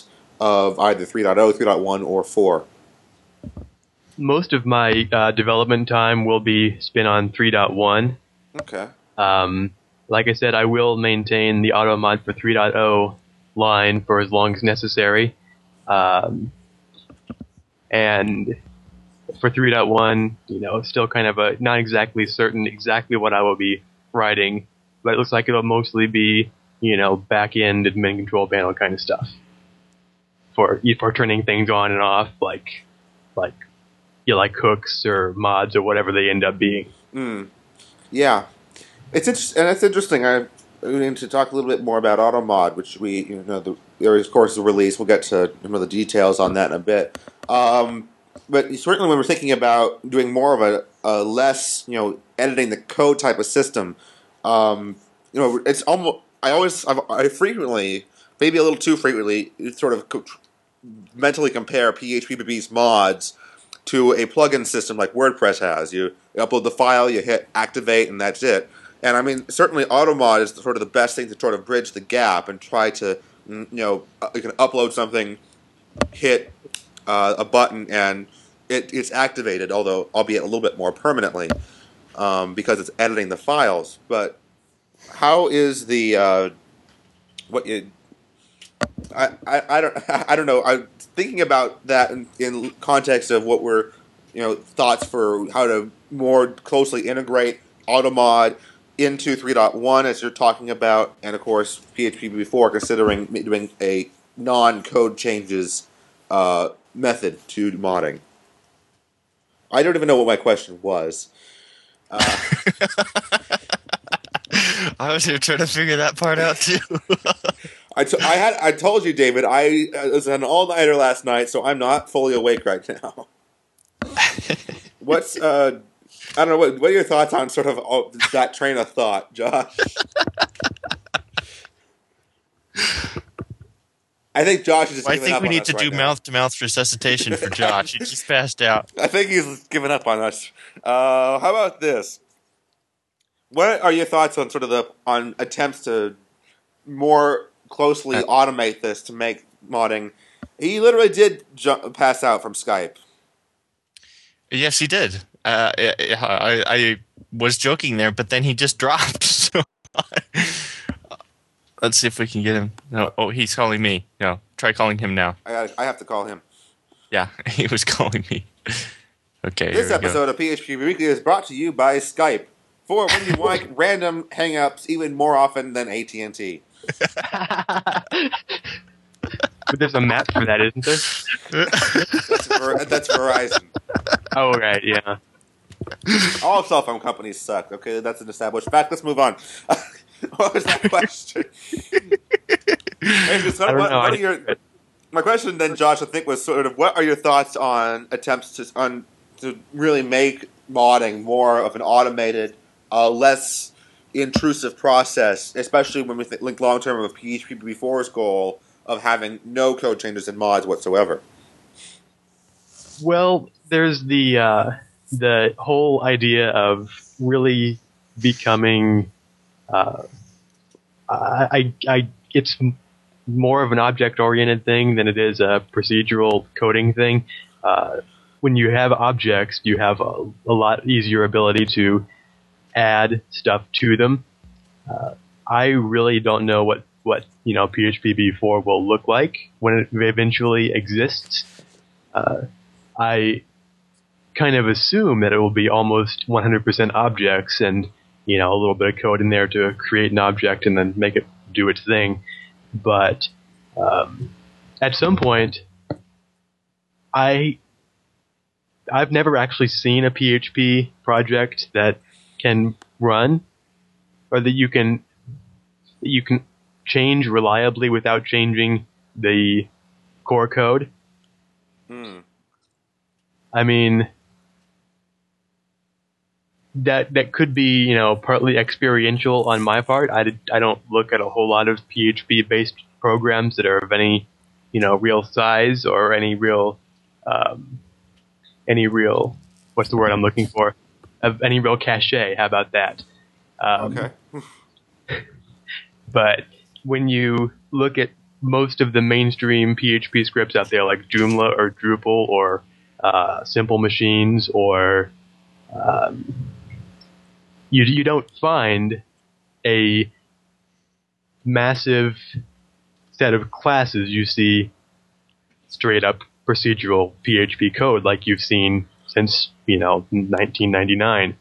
of either three point oh, three point one, or four? Most of my uh, development time will be spent on three point one. Okay. Um, like I said, I will maintain the auto mod for three point oh line for as long as necessary. Um, and for three point one, you know, still kind of a not exactly certain exactly what I will be writing, but it looks like it'll mostly be, you know, back-end admin control panel kind of stuff for for turning things on and off, like like you know, like hooks or mods or whatever they end up being. Mm. Yeah, it's inter- and it's interesting. I we need to talk a little bit more about AutoMod, which we you know the there is of course the release. We'll get to some of the details on that in a bit. Um, but certainly when we're thinking about doing more of a, a less you know editing the code type of system, um, you know it's almost I always I've, I frequently maybe a little too frequently sort of co- mentally compare P H P B B's mods to a plugin system like WordPress has. You, you upload the file, you hit activate, and that's it. And I mean, certainly AutoMod is sort of the best thing to sort of bridge the gap and try to, you know, you can upload something, hit uh, a button, and it, it's activated, although albeit a little bit more permanently um, because it's editing the files. But how is the uh, what you? I, I, I don't I don't know. I'm thinking about that in, in context of what we're, you know, thoughts for how to more closely integrate AutoMod into three point one as you're talking about, and of course P H P B four considering doing a non-code changes uh, method to modding. I don't even know what my question was. Uh, I was here trying to figure that part out too. I, t- I had I told you, David, I was an all-nighter last night, so I'm not fully awake right now. What's uh, I don't know what what are your thoughts on sort of all, that train of thought, Josh? I think Josh is just. Well, I giving think up we on need us to right do now. mouth-to-mouth resuscitation for Josh. He just passed out. I think he's given up on us. Uh, how about this? What are your thoughts on sort of the on attempts to more closely Uh, automate this to make modding? He literally did ju- pass out from Skype. Yes, he did. Uh, I, I, I was joking there, but then he just dropped. So let's see if we can get him. No, oh, he's calling me. No, try calling him now. I gotta, I have to call him. Yeah, he was calling me. Okay. This here we episode go. of P H P Weekly is brought to you by Skype. For when you like random hang-ups even more often than A T and T. But there's a map for that, isn't there? That's, Ver- that's Verizon. Oh, right, yeah. All cell phone companies suck. Okay, that's an established fact. Let's move on. What was that question? Hey, just I don't what, know. what I are your, didn't- my question then, Josh, I think was sort of what are your thoughts on attempts to on to really make modding more of an automated, uh, less intrusive process, especially when we think link long term of P H P B four's goal of having no code changes in mods whatsoever. Well, there's the uh, the whole idea of really becoming. Uh, I, I, I, it's more of an object-oriented thing than it is a procedural coding thing. Uh, when you have objects, you have a, a lot easier ability to add stuff to them. Uh, I really don't know what, what you know P H P B four will look like when it eventually exists. Uh, I kind of assume that it will be almost one hundred percent objects and, you know, a little bit of code in there to create an object and then make it do its thing. But um, at some point, I, I've never actually seen a P H P project that can run or that you can that you can change reliably without changing the core code. Hmm. I mean, that that could be, you know, partly experiential on my part. I, did, I don't look at a whole lot of P H P-based programs that are of any, you know, real size or any real, um, any real, what's the word I'm looking for? Of any real cachet. How about that? Um, Okay. But when you look at most of the mainstream P H P scripts out there, like Joomla or Drupal or uh, Simple Machines, or um, you you don't find a massive set of classes. You see straight up procedural P H P code like you've seen since, you know, nineteen ninety-nine.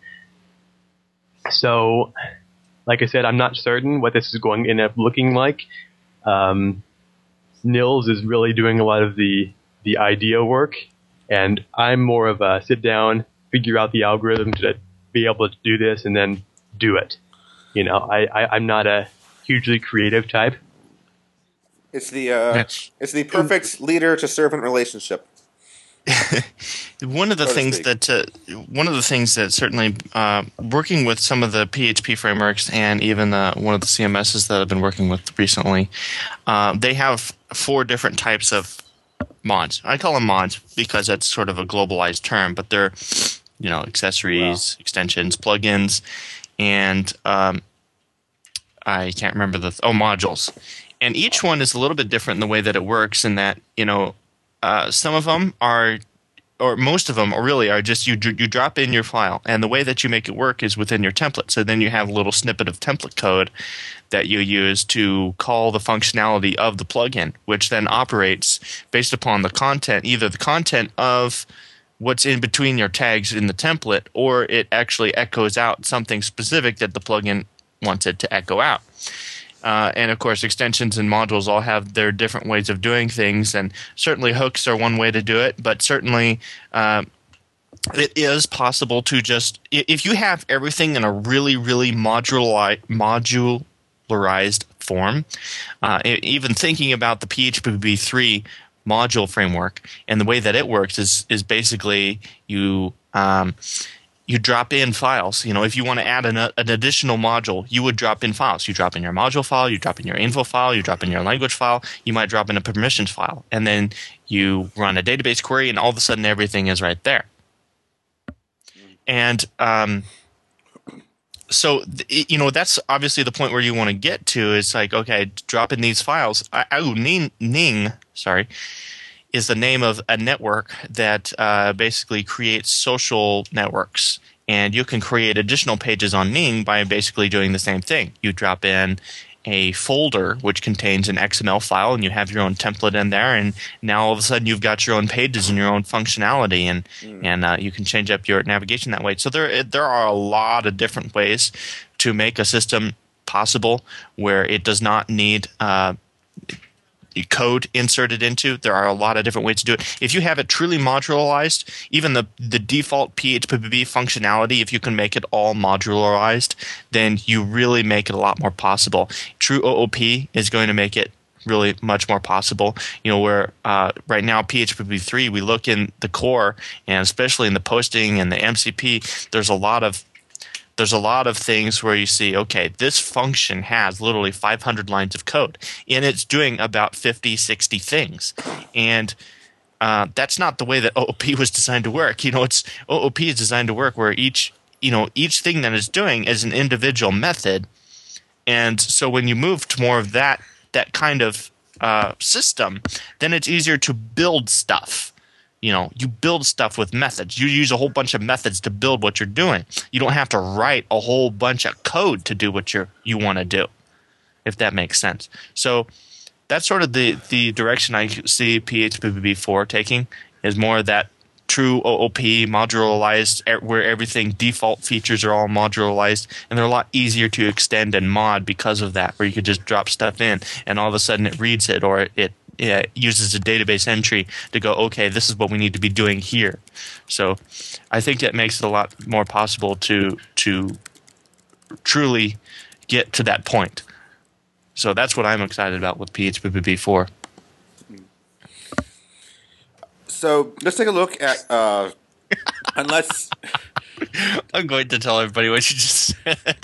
So, like I said, I'm not certain what this is going to end up looking like. Um, Nils is really doing a lot of the, the idea work, and I'm more of a sit down, figure out the algorithm to be able to do this, and then do it. You know, I, I, I'm not a hugely creative type. It's the uh, it's the perfect leader to servant relationship. One of the so things that uh, one of the things that certainly uh, working with some of the P H P frameworks and even uh, one of the C M Ss that I've been working with recently, uh, they have four different types of mods. I call them mods because that's sort of a globalized term, but they're, you know, accessories, wow. extensions, plugins, and um, I can't remember the th- oh modules. And each one is a little bit different in the way that it works. In that, you know, uh, some of them are, or most of them really are just you you drop in your file, and the way that you make it work is within your template. So then you have a little snippet of template code that you use to call the functionality of the plugin, which then operates based upon the content, either the content of what's in between your tags in the template, or it actually echoes out something specific that the plugin wants it to echo out. Uh, and, of course, extensions and modules all have their different ways of doing things, and certainly hooks are one way to do it, but certainly uh, it is possible to just – if you have everything in a really, really moduli- modularized form, uh, even thinking about the P H P v three module framework and the way that it works is is basically you um, – you drop in files. You know, if you want to add an, an additional module, you would drop in files. You drop in your module file, you drop in your info file, you drop in your language file, you might drop in a permissions file, and then you run a database query, and all of a sudden everything is right there. And um, so, you know, that's obviously the point where you want to get to is like, okay, drop in these files. I, oh, Ning, Ning, sorry, is the name of a network that uh, basically creates social networks. And you can create additional pages on Ning by basically doing the same thing. You drop in a folder which contains an X M L file, and you have your own template in there, and now all of a sudden you've got your own pages and your own functionality, and mm. and uh, you can change up your navigation that way. So there there are a lot of different ways to make a system possible where it does not need uh, code inserted into. There are a lot of different ways to do it. If you have it truly modularized, even the, the default P H P B functionality, if you can make it all modularized, then you really make it a lot more possible. True O O P is going to make it really much more possible. You know, where uh, right now P H P v three, we look in the core, and especially in the posting and the M C P, there's a lot of There's a lot of things where you see, okay, this function has literally five hundred lines of code, and it's doing about fifty, sixty things. And uh, that's not the way that O O P was designed to work. You know, it's O O P is designed to work where each, you know, each thing that it's doing is an individual method. And so when you move to more of that that kind of uh, system, then it's easier to build stuff. You know, you build stuff with methods. You use a whole bunch of methods to build what you're doing. You don't have to write a whole bunch of code to do what you you want to do, if that makes sense. So that's sort of the, the direction I see P H P v four taking, is more of that true O O P, modularized, where everything default features are all modularized, and they're a lot easier to extend and mod because of that, where you could just drop stuff in, and all of a sudden it reads it, or it Yeah, it uses a database entry to go, okay, this is what we need to be doing here. So I think that makes it a lot more possible to to truly get to that point. So that's what I'm excited about with P H P v four. So let's take a look at, uh, unless... I'm going to tell everybody what you just said.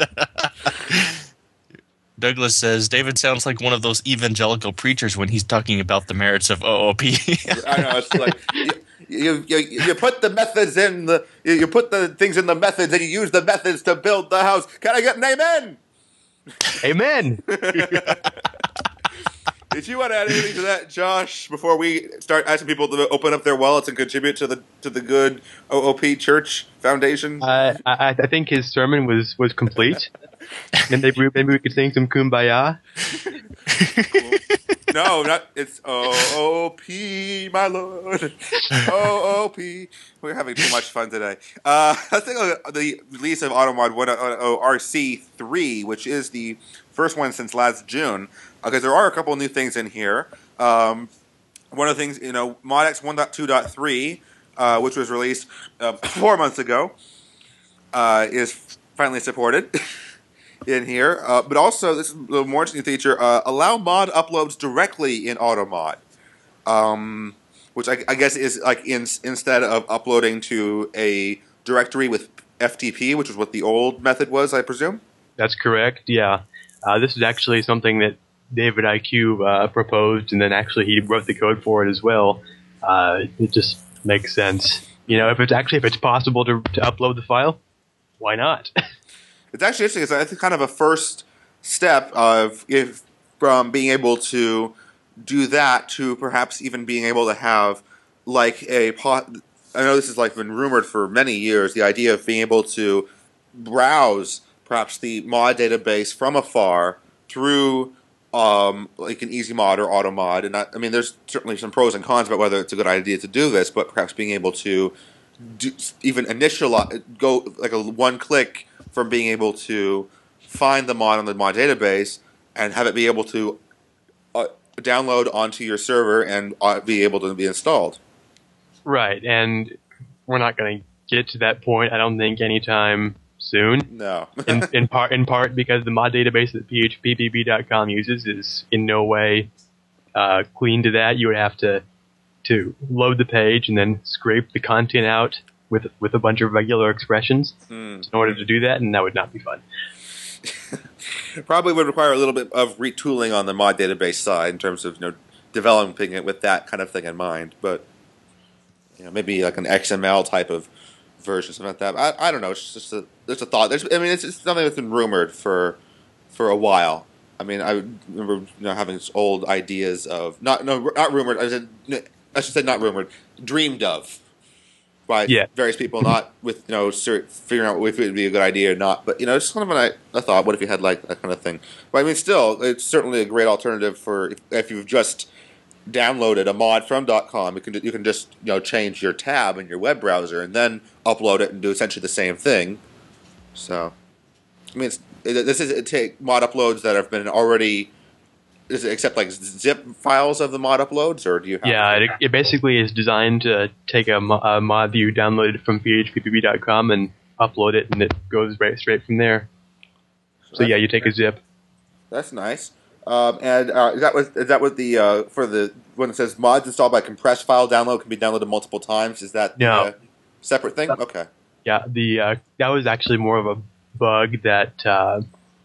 Douglas says, David sounds like one of those evangelical preachers when he's talking about the merits of O O P. I know, it's like, you, you, you put the methods in, the you put the things in the methods, and you use the methods to build the house. Can I get an amen? Amen! Did Did you want to add anything to that, Josh, before we start asking people to open up their wallets and contribute to the to the good O O P Church Foundation? Uh, I, I think his sermon was, was complete. And maybe, maybe we could sing some Kumbaya. No, not it's O O P, my lord. O O P. We're having too much fun today. Uh, I think of the release of AutoMod one point oh R C three, which is the first one since last June, because uh, there are a couple of new things in here. Um, one of the things, you know, ModX one point two point three, uh, which was released uh, four months ago, uh, is finally supported. In here, uh, but also this is a little more interesting feature: uh, allow mod uploads directly in AutoMod, um, which I, I guess is like in, instead of uploading to a directory with F T P, which is what the old method was, I presume. That's correct. Yeah, uh, this is actually something that David I Q uh, proposed, and then actually he wrote the code for it as well. Uh, it just makes sense, you know. If it's actually if it's possible to, to upload the file, why not? It's actually interesting because it's kind of a first step of if from being able to do that to perhaps even being able to have like a pot. I know this has like been rumored for many years. The idea of being able to browse perhaps the mod database from afar through um, like an EasyMod or AutoMod, and I, I mean, there's certainly some pros and cons about whether it's a good idea to do this, but perhaps being able to do, even initialize go like a one click. From being able to find the mod on the mod database and have it be able to uh, download onto your server and uh, be able to be installed. Right, and we're not going to get to that point, I don't think, anytime soon. No. in, in part, in part because the mod database that P H P B B dot com uses is in no way uh, clean to that. You would have to to load the page and then scrape the content out with with a bunch of regular expressions mm. in order to do that, and that would not be fun. Probably would require a little bit of retooling on the mod database side in terms of you know developing it with that kind of thing in mind. But you know, maybe like an X M L type of version, something like that. I, I don't know. It's just a there's a thought. There's, I mean, it's, it's something that's been rumored for for a while. I mean, I remember you know having old ideas of not no not rumored. I said I should say not rumored, dreamed of. By yeah. various people, not with you know figuring out if it would be a good idea or not. But you know, it's kind of an, a thought. What if you had like that kind of thing? But I mean, still, it's certainly a great alternative for if, if you've just downloaded a mod from .com. You can you can just you know change your tab in your web browser and then upload it and do essentially the same thing. So, I mean, it's, it, this is it take mod uploads that have been already. Does it accept like zip files of the mod uploads, or do you? Have yeah, it, it basically is designed to take a, a mod that you downloaded from P H P B B dot com and upload it, and it goes right straight from there. So, so yeah, you take a zip. That's nice. Um, and uh, is that what is that what the uh, for the when it says mods installed by compressed file download can be downloaded multiple times? Is that no the, uh, separate thing? Okay. Yeah, the uh, that was actually more of a bug that. Uh,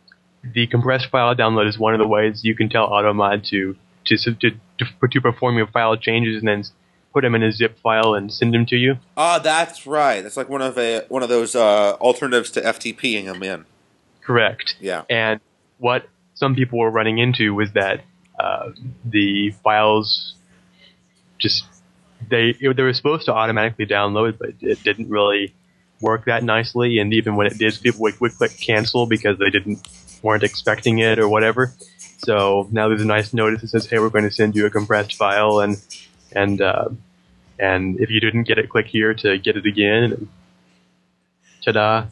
The compressed file download is one of the ways you can tell AutoMod to to to, to, to perform your file changes and then put them in a zip file and send them to you. Ah, that's right. That's like one of a one of those uh, alternatives to F T P-ing them in. Correct. Yeah. And what some people were running into was that uh, the files just they they were supposed to automatically download, but it didn't really work that nicely. And even when it did, people would, would click cancel because they didn't. weren't expecting it or whatever. So now there's a nice notice that says, "Hey, we're going to send you a compressed file, and and uh, and if you didn't get it, click here to get it again." And ta-da!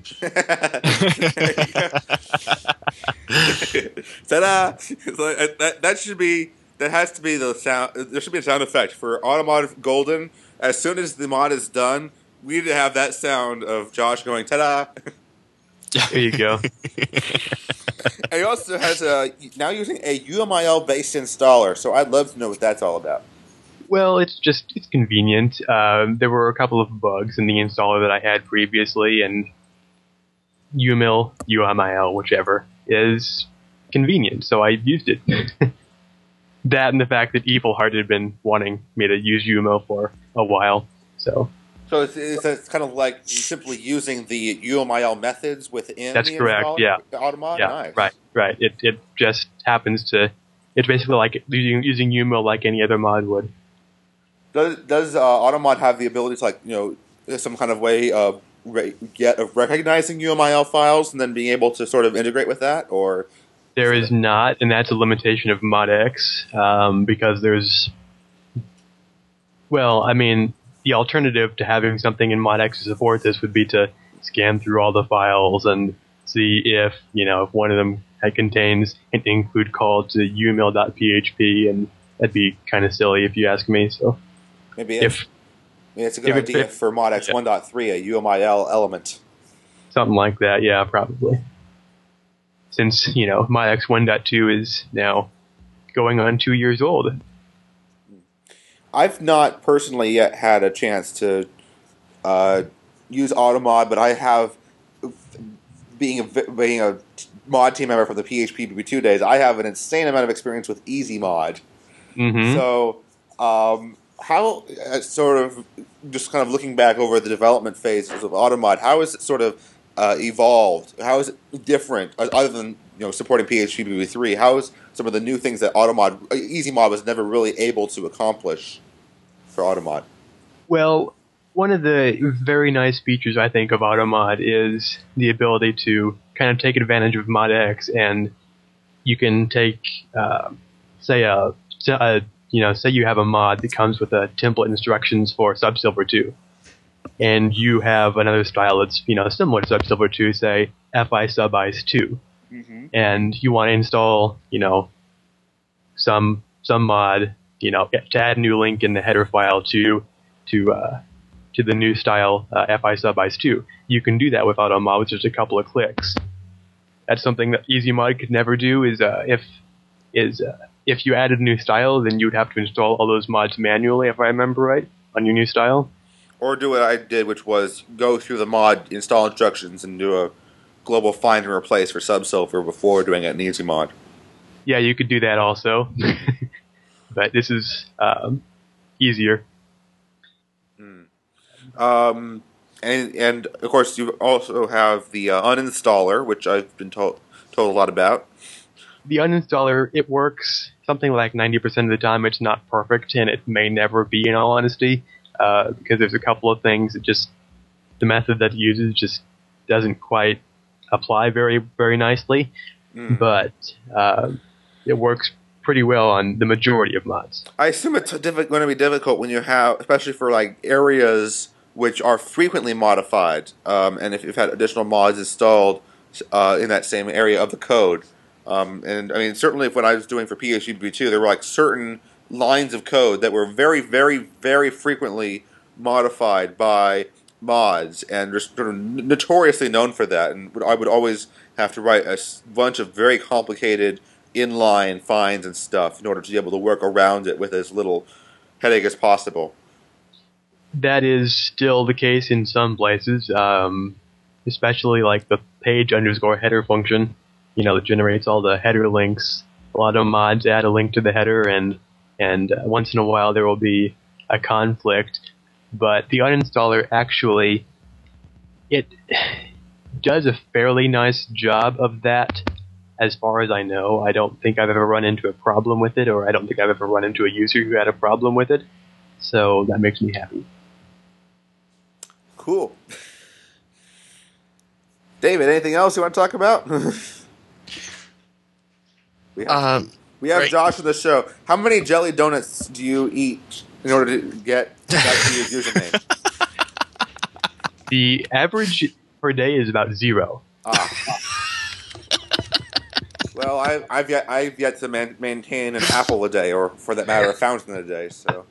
Ta-da! That that should be that has to be the sound. There should be a sound effect for AutoMod Golden. As soon as the mod is done, we need to have that sound of Josh going ta-da. There you go. And he also has a now using a U M I L based installer, so I'd love to know what that's all about. Well, it's just it's convenient. Um, there were a couple of bugs in the installer that I had previously, and U M L, U M I L, whichever, is convenient, so I used it. That and the fact that Evilheart had been wanting me to use U M L for a while, so... So it's, it's, it's kind of like simply using the U M I L methods within That's the correct, yeah. AutoMod? Yeah, Nice. right, right. It it just happens to it's basically like using using U M L like any other mod would. Does does uh, Automod have the ability to, like, you know, some kind of way of re- get of recognizing U M L files and then being able to sort of integrate with that, or? There is not, and that's a limitation of ModX, um, because there's, well, I mean, the alternative to having something in ModX to support this would be to scan through all the files and see if, you know, if one of them contains an include call to U M L dot P H P, and that'd be kind of silly if you ask me. So maybe if, if I mean, it's a good idea it, for ModX yeah. one point three, a U M L element. Something like that, yeah, probably. Since, you know, ModX one point two is now going on two years old. I've not personally yet had a chance to uh, use Automod, but I have, being a, being a mod team member from the P H P B B two days, I have an insane amount of experience with EasyMod. Mm-hmm. So, um, how, uh, sort of, just kind of looking back over the development phases of Automod, how has it sort of uh, evolved? How is it different, other than, you know, supporting P H P B B three? How is some of the new things that Automod, EasyMod was never really able to accomplish for Automod? Well, one of the very nice features, I think, of Automod is the ability to kind of take advantage of ModX, and you can take, uh, say, a, a, you know, say you have a mod that comes with a template instructions for Subsilver two, and you have another style that's, you know, similar to Subsilver two, say Fi Subice two, mm-hmm. and you want to install, you know, some some mod, you know, to add a new link in the header file to to uh, to the new style uh, Fi Subice two. You can do that with Automod with just a couple of clicks. That's something that EasyMod could never do. Is uh, if is uh, if you added a new style, then you would have to install all those mods manually, if I remember right, on your new style. Or do what I did, which was go through the mod install instructions and do a global find and replace for Subsilver before doing it in EasyMod. Yeah, you could do that also. But this is um, easier. Hmm. Um, and and of course you also have the uh, uninstaller, which I've been told told a lot about. The uninstaller, it works something like ninety percent of the time. It's not perfect, and it may never be, in all honesty, uh, because there's a couple of things that just, the method that it uses just doesn't quite apply very, very nicely. Mm. But uh, it works pretty well on the majority of mods. I assume it's going to be difficult when you have, especially for like areas which are frequently modified, um, and if you've had additional mods installed uh, in that same area of the code. Um, and I mean, certainly when I was doing for P H P B B two, there were like certain lines of code that were very, very, very frequently modified by mods, and they're sort of notoriously known for that. And I would always have to write a bunch of very complicated inline finds and stuff in order to be able to work around it with as little headache as possible. That is still the case in some places, um, especially like the page underscore header function. You know, that generates all the header links. A lot of mods add a link to the header, and and uh, once in a while there will be a conflict. But the uninstaller actually, it does a fairly nice job of that. As far as I know, I don't think I've ever run into a problem with it, or I don't think I've ever run into a user who had a problem with it. So that makes me happy. Cool. David, anything else you want to talk about? we have, um, we have right. Josh on the show. How many jelly donuts do you eat in order to get back to your username? The average per day is about zero. Ah. Well, I've, I've yet I've yet to man, maintain an apple a day, or for that matter, a fountain a day. So,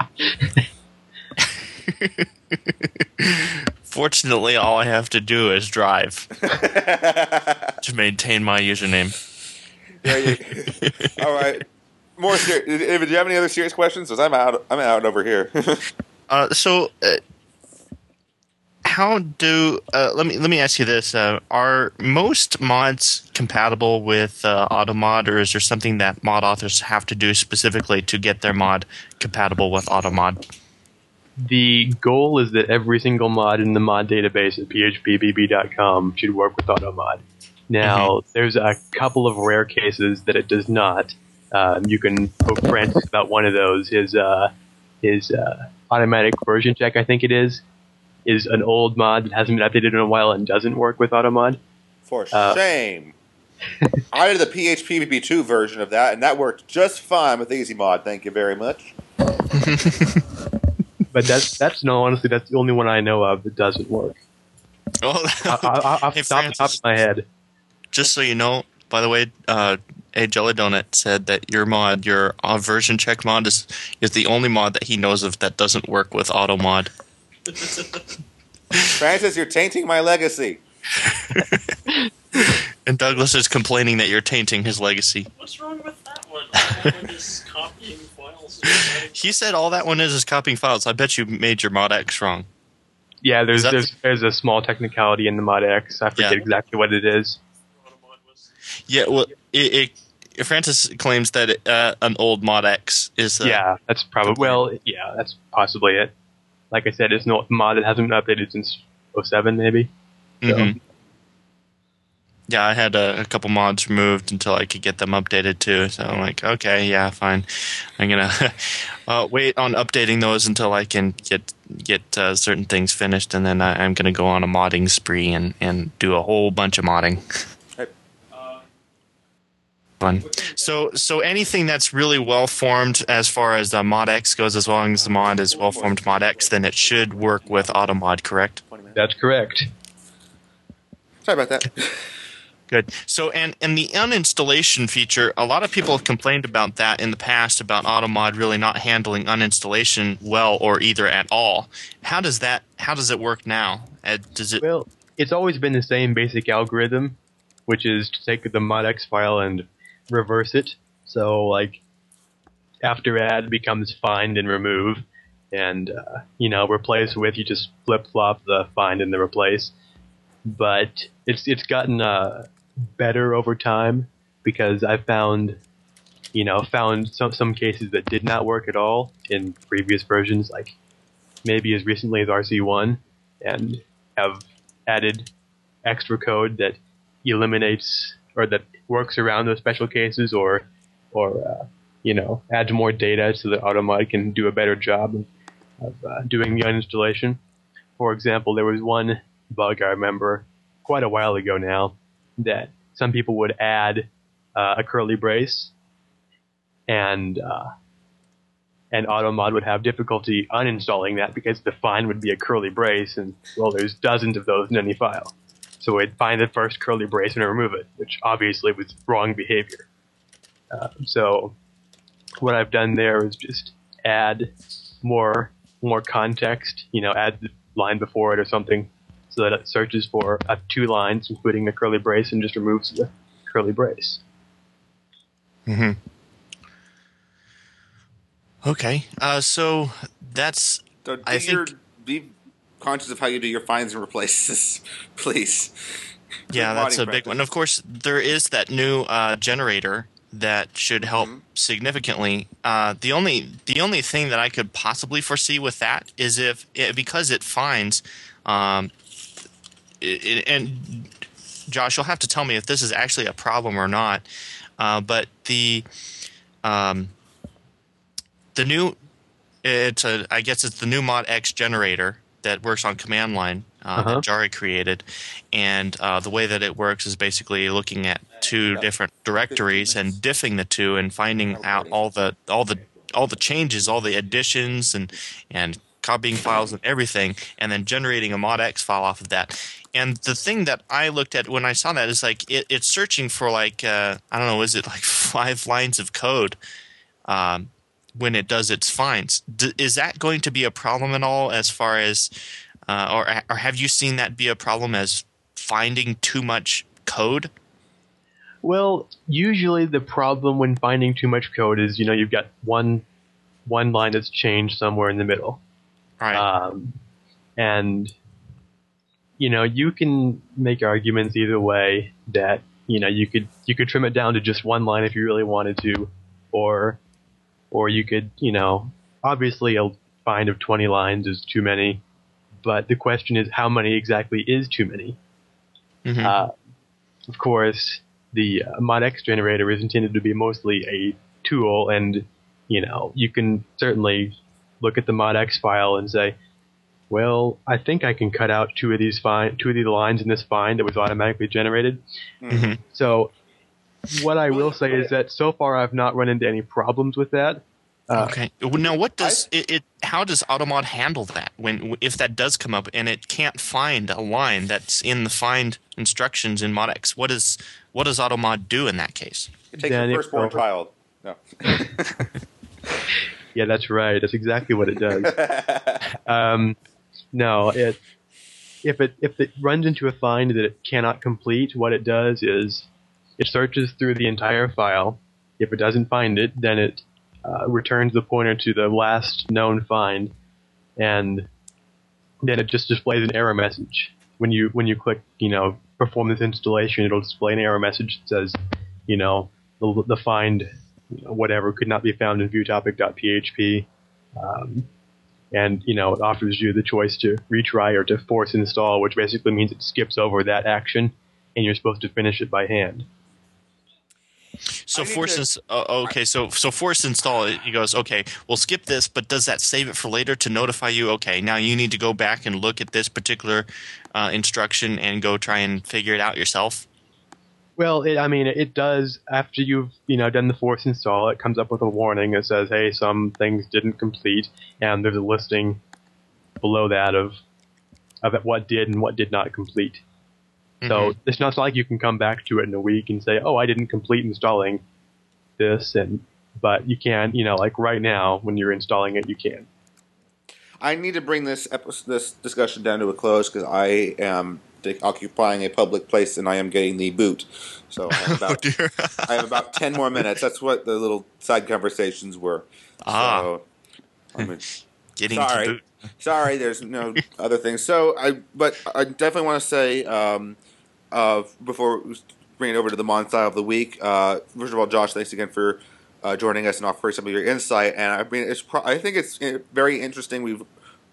fortunately, all I have to do is drive to maintain my username. There you go. All right. More serious. David, do you have any other serious questions? Because I'm out. I'm out over here. uh, so. Uh, How do uh, let me let me ask you this: uh, are most mods compatible with uh, Automod, or is there something that mod authors have to do specifically to get their mod compatible with Automod? The goal is that every single mod in the mod database at P H P B B dot com should work with Automod. Now, mm-hmm. there's a couple of rare cases that it does not. Um, you can poke Francis about one of those. His uh, his uh, automatic version check, I think it is, is an old mod that hasn't been updated in a while and doesn't work with AutoMod. For Uh, shame. I did the P H P V P two version of that, and that worked just fine with EasyMod. Thank you very much. But that's that's no, honestly, that's the only one I know of that doesn't work. Oh, I, I, off hey, the top, top of my head. Just so you know, by the way, uh, a Jelly Donut said that your mod, your uh, version check mod, is is the only mod that he knows of that doesn't work with AutoMod. Francis, you're tainting my legacy. And Douglas is complaining that you're tainting his legacy. What's wrong with that one? That one is copying files. He said all that one is is copying files. I bet you made your mod X wrong. Yeah, there's Is that there's there's a small technicality in the mod X. I forget Yeah. exactly what it is. Yeah, well, it, it, Francis claims that it, uh, an old mod X is. Uh, Yeah, that's probably well. Yeah, that's possibly it. Like I said, it's no mod that hasn't been updated since oh seven, maybe. So. mhm. Yeah, I had a, a couple mods removed until I could get them updated too. So I'm like, okay, yeah, fine. I'm gonna uh, wait on updating those until I can get get uh, certain things finished, and then I, I'm gonna go on a modding spree and, and do a whole bunch of modding. Fun. So so anything that's really well formed as far as the mod X goes, as long as the mod is well formed mod X, then it should work with AutoMod, correct? That's correct. Sorry about that. Good. So, and, and the uninstallation feature, a lot of people have complained about that in the past, about AutoMod really not handling uninstallation well or either at all. How does that, how does it work now? Uh, does it? Well, it's always been the same basic algorithm, which is to take the modx file and reverse it. So, like, after add becomes find and remove, and, uh, you know, replace with, you just flip-flop the find and the replace. But it's it's gotten uh, better over time, because I found, you know, found some some cases that did not work at all in previous versions, like maybe as recently as R C one, and have added extra code that eliminates or that works around those special cases, or or uh, you know, adds more data so that AutoMod can do a better job of, of uh, doing the uninstallation. For example, there was one bug I remember quite a while ago now, that some people would add uh, a curly brace, and uh, and AutoMod would have difficulty uninstalling that because the find would be a curly brace, and well, there's dozens of those in any file. So it'd find the first curly brace and remove it, which obviously was wrong behavior. Uh, so what I've done there is just add more more context, you know, add the line before it or something, so that it searches for uh, two lines, including the curly brace, and just removes the curly brace. Mm-hmm. Okay, uh, so that's. So do I your, think. be conscious of how you do your finds and replaces, please. Yeah, Good that's a modding big one. practice. Of course, there is that new uh, generator that should help Mhm. significantly. Uh, the only the only thing that I could possibly foresee with that is if it, because it finds, um, it, it, and Josh, you'll have to tell me if this is actually a problem or not. Uh, but the um, the new it's a I guess it's the new mod X generator that works on command line uh, Uh-huh. that Jari created, and uh, the way that it works is basically looking at two different directories and diffing the two and finding out all the all the all the changes, all the additions, and and copying files and everything, and then generating a modx file off of that. And the thing that I looked at when I saw that is like it, it's searching for like uh, I don't know, is it like five lines of code um, when it does its finds? D- is that going to be a problem at all as far as uh, or or have you seen that be a problem as finding too much code? Well, usually the problem when finding too much code is, you know, you've got one one line that's changed somewhere in the middle. Right. Um, and, you know, you can make arguments either way that, you know, you could you could trim it down to just one line if you really wanted to, or or you could, you know, obviously a find of twenty lines is too many, but the question is how many exactly is too many? Mhm. Uh, of course, the uh, modx generator is intended to be mostly a tool, and you know you can certainly look at the modx file and say, well, I think I can cut out two of these find two of these lines in this find that was automatically generated. Mm-hmm. So what I will Well, say is that so far I've not run into any problems with that. Uh, Okay. Well, now, what does it, it? How does Automod handle that when if that does come up and it can't find a line that's in the find instructions in modx? What does what does Automod do in that case? It takes Then your it firstborn will- child. No. Yeah, that's right. That's exactly what it does. um, no, it if it if it runs into a find that it cannot complete, what it does is it searches through the entire file. If it doesn't find it, then it uh, returns the pointer to the last known find, and then it just displays an error message. When you when you click, you know, perform this installation, it'll display an error message that says, you know, the, the find, you know, whatever, could not be found in viewtopic.php. Um, and, you know, it offers you the choice to retry or to force install, which basically means it skips over that action, and you're supposed to finish it by hand. So I need force to- ins- uh, okay, so so force install it. He goes, okay, we'll skip this, but does that save it for later to notify you? Okay, now you need to go back and look at this particular uh, instruction and go try and figure it out yourself. Well, it, I mean, it does, after you've, you know, done the force install, it comes up with a warning that says, hey, some things didn't complete, and there's a listing below that of of what did and what did not complete. So Mhm. it's not like you can come back to it in a week and say, oh, I didn't complete installing this, and but you can, you know, like right now when you're installing it, you can. I need to bring this episode, this discussion down to a close because I am de- occupying a public place and I am getting the boot. So I have Oh about, dear. I have about ten more minutes. That's what the little side conversations were. Ah. So, I mean, Getting sorry. to boot. Sorry, there's no other things. So I, but I definitely want to say, um, uh, before we bring it over to the Mon style of the week. Uh, first of all, Josh, thanks again for uh, joining us and offering some of your insight. And I mean, it's pro- I think it's uh, very interesting. We've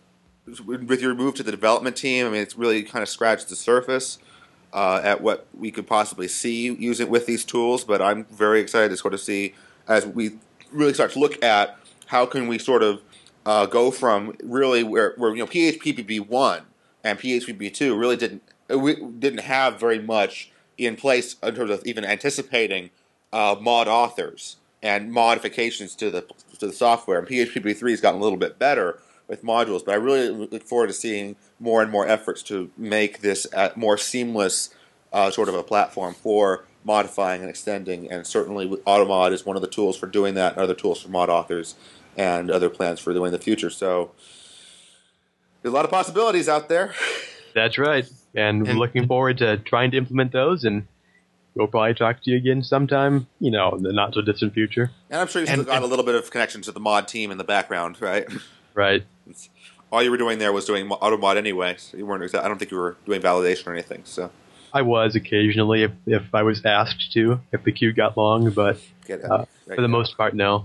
with your move to the development team. I mean, it's really kind of scratched the surface uh, at what we could possibly see using with these tools. But I'm very excited to sort of see as we really start to look at how can we sort of uh, go from really where, where you know P H P B B one and P H P B B two really didn't we didn't have very much in place in terms of even anticipating uh, mod authors and modifications to the to the software. And P H P B B three has gotten a little bit better with modules, but I really look forward to seeing more and more efforts to make this a more seamless uh, sort of a platform for modifying and extending. And certainly Automod is one of the tools for doing that, and other tools for mod authors and other plans for doing in the future. So there's a lot of possibilities out there. That's right. And, And- looking forward to trying to implement those, and we'll probably talk to you again sometime, you know, in the not so distant future. And I'm sure you've still And- got and- a little bit of connection to the mod team in the background, right? Right. All you were doing there was doing AutoMod anyway. So you weren't. Exa- I don't think you were doing validation or anything. So I was occasionally if, if I was asked to, if the queue got long, but get uh, for the most part, no.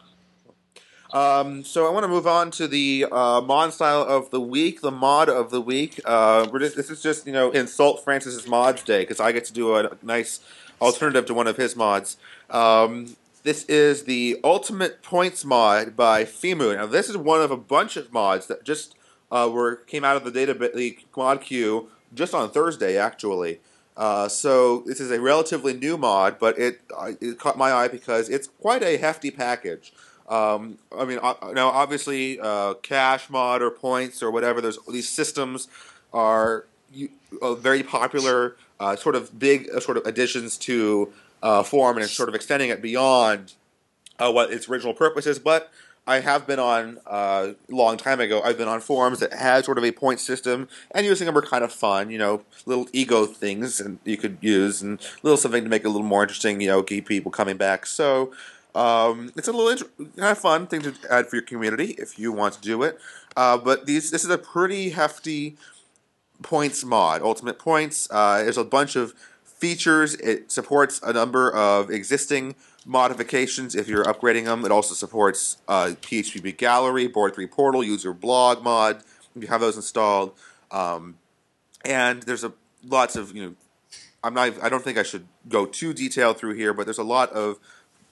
Um, so I want to move on to the uh, mod style of the week, the mod of the week. Uh, we're just, this is just you know insult Francis's mods day because I get to do a nice alternative to one of his mods. Um, this is the Ultimate Points mod by Fimu. Now this is one of a bunch of mods that just uh, were came out of the data the mod queue just on Thursday actually. Uh, so this is a relatively new mod, but it uh, it caught my eye because it's quite a hefty package. Um, I mean, uh, now obviously, uh, cash mod or points or whatever. There's these systems are you, uh, very popular, uh, sort of big uh, sort of additions to uh, form, and it's sort of extending it beyond uh, what its original purpose is. But I have been on uh, a long time ago. I've been on forums that had sort of a point system, and using them were kind of fun. You know, little ego things and you could use, and little something to make it a little more interesting. You know, keep people coming back. So. Um, it's a little int- kind of fun thing to add for your community if you want to do it. Uh, but these this is a pretty hefty points mod. Ultimate Points. Uh, there's a bunch of features. It supports a number of existing modifications if you're upgrading them. It also supports uh, P H P B Gallery, Board three Portal, User Blog mod if you have those installed. Um, and there's a lots of you know. I'm not. I don't think I should go too detailed through here, but there's a lot of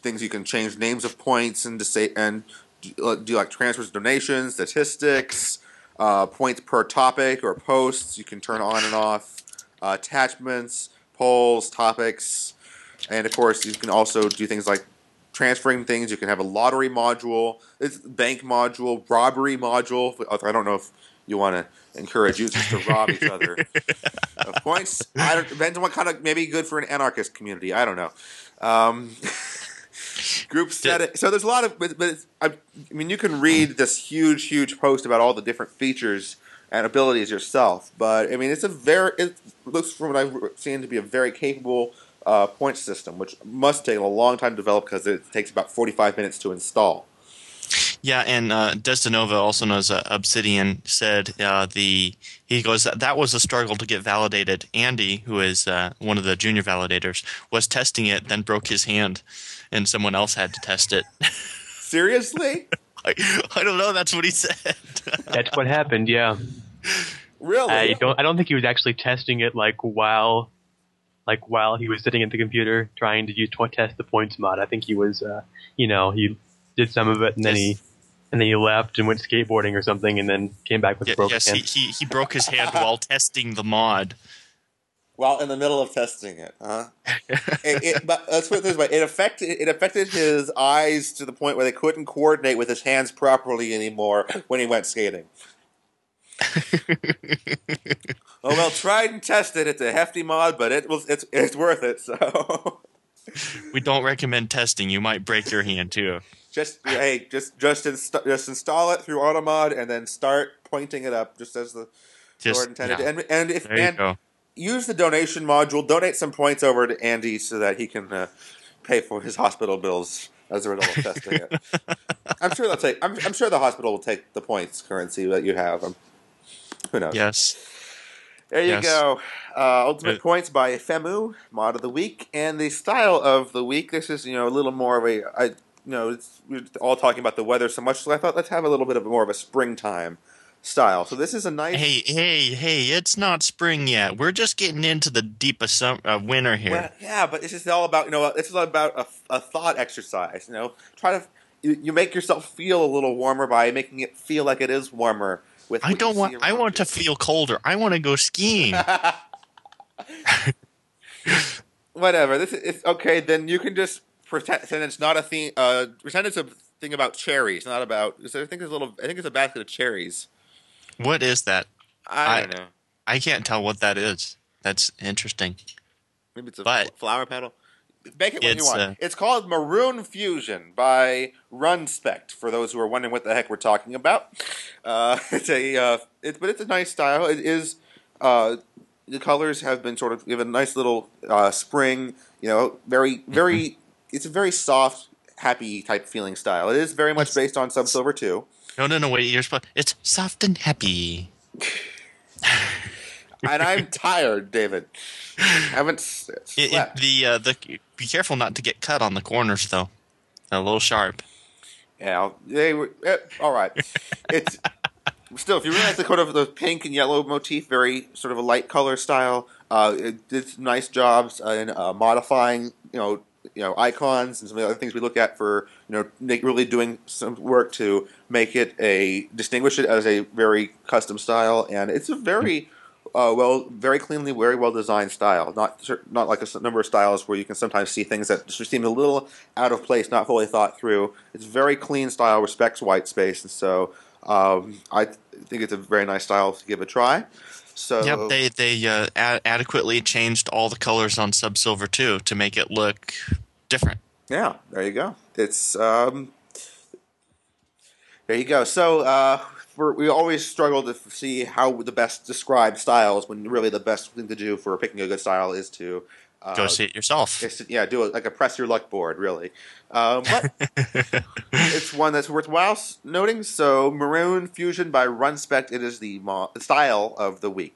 things you can change names of points and to say and do, do like transfers, donations, statistics, uh, points per topic or posts. You can turn on and off uh, attachments, polls, topics, and of course you can also do things like transferring things. You can have a lottery module, it's bank module, robbery module. I don't know if you want to encourage users to rob each other of points. I don't, depends on what kind of, maybe good for an anarchist community. I don't know. Um, group setting. So there's a lot of, but, but it's, I, I mean, you can read this huge, huge post about all the different features and abilities yourself. But I mean, it's a very, it looks from what I've seen to be a very capable uh, point system, which must take a long time to develop because it takes about forty-five minutes to install. Yeah, and uh, Destinova, also known as uh, Obsidian, said uh, the he goes that was a struggle to get validated. Andy, who is uh, one of the junior validators, was testing it, then broke his hand, and someone else had to test it. Seriously? I, I don't know. That's what he said. That's what happened. Yeah. Really? I don't. I don't think he was actually testing it like while, like while he was sitting at the computer trying to use to test the points mod. I think he was, uh, you know, he did some of it and then he. And then he left and went skateboarding or something, and then came back with yeah, a broken yes, hand. Yes, he, he, he broke his hand while testing the mod. While in the middle of testing it, huh? it, it, but let's put it this way: it affected it affected his eyes to the point where they couldn't coordinate with his hands properly anymore when he went skating. Oh well, tried and tested. It's a hefty mod, but it was it's it's worth it. So we don't recommend testing. You might break your hand too. Just hey, just just inst- just install it through Automod and then start pointing it up, just as the just, Lord intended. Yeah. And and if there and you go. Use the donation module, donate some points over to Andy so that he can uh, pay for his hospital bills as a result of testing it. I'm sure they'll take. I'm, I'm sure the hospital will take the points currency that you have. Um, who knows? Yes. There you yes. go. Uh, Ultimate Uh, Points by Femu, mod of the week, and the style of the week. This is you know a little more of a. I, you know, it's, we're all talking about the weather so much, so I thought let's have a little bit of more of a springtime style. So this is a nice. Hey, hey, hey! It's not spring yet. We're just getting into the deepest summer, uh, winter here. Well, yeah, but it's just all about you know. This is all about a, a thought exercise. You know, try to you, you make yourself feel a little warmer by making it feel like it is warmer. With I don't want. I want you. to feel colder. I want to go skiing. Whatever. This is it's, okay. Then you can just pretend. And it's not a thing. Uh, pretend it's a thing about cherries, not about. I think there's a little. I think it's a basket of cherries. What is that? I don't I, know. I can't tell what that is. That's interesting. Maybe it's a but flower petal. Make it what you want. Uh, it's called Maroon Fusion by Runspect. For those who are wondering what the heck we're talking about, uh, it's a. Uh, it's but it's a nice style. It is. Uh, the colors have been sort of give a nice little uh, spring. You know, very very. Mm-hmm. It's a very soft, happy type feeling style. It is very much it's, based on Subsilver two. No, no, no! Wait, you're supposed. It's soft and happy. And I'm tired, David. I haven't slept. It, it, the uh, the be careful not to get cut on the corners, though. They're a little sharp. Yeah, they were eh, all right. It's still, if you realize the kind of the pink and yellow motif, very sort of a light color style. Uh, it did some nice jobs in uh, modifying, you know. You know, icons and some of the other things we look at for, you know, make, really doing some work to make it a, distinguish it as a very custom style. And it's a very, uh, well, very cleanly, very well designed style. Not not like a number of styles where you can sometimes see things that just seem a little out of place, not fully thought through. It's very clean style, respects white space. And so um, I think it's a very nice style to give a try. So, yep, they they uh, ad- adequately changed all the colors on Subsilver two to make it look different. Yeah, there you go. It's um, there you go. So uh, we're, we always struggle to see how the best describe styles when really the best thing to do for picking a good style is to uh, go see it yourself. To, yeah, do it like a press your luck board, really. Um, but it's one that's worthwhile noting. So, Maroon Fusion by Runspect. It is the mo- style of the week.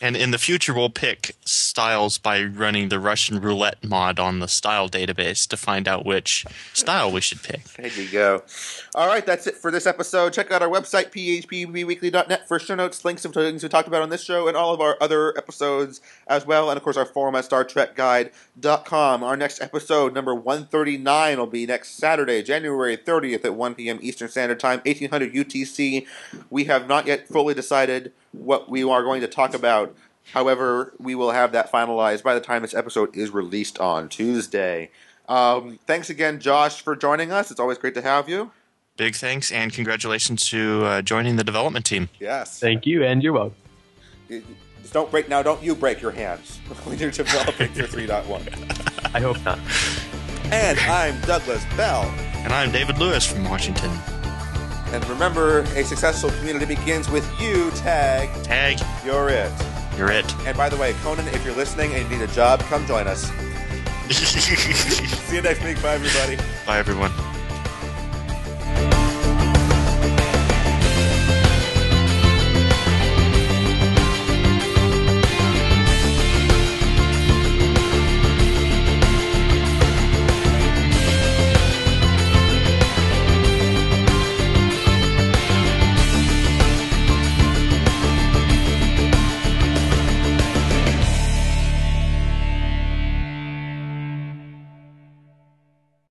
And in the future, we'll pick styles by running the Russian roulette mod on the style database to find out which style we should pick. There you go. All right, that's it for this episode. Check out our website, p h p b weekly dot net, for show notes, links to things we talked about on this show, and all of our other episodes as well. And, of course, our forum at star trek guide dot com. Our next episode, number one thirty-nine, will be next Saturday, January thirtieth at one p.m. Eastern Standard Time, eighteen hundred U T C. We have not yet fully decided what we are going to talk about. However, we will have that finalized by the time this episode is released on Tuesday. Um, thanks again, Josh, for joining us. It's always great to have you. Big thanks and congratulations to uh, joining the development team. Yes. Thank you, and you're welcome. Don't break now. Don't you break your hands when you're developing for three point one. I hope not. And I'm Douglas Bell. And I'm David Lewis from Washington. And remember, a successful community begins with you, Tag. Tag. You're it. You're it. And by the way, Conan, if you're listening and you need a job, come join us. See you next week. Bye, everybody. Bye, everyone.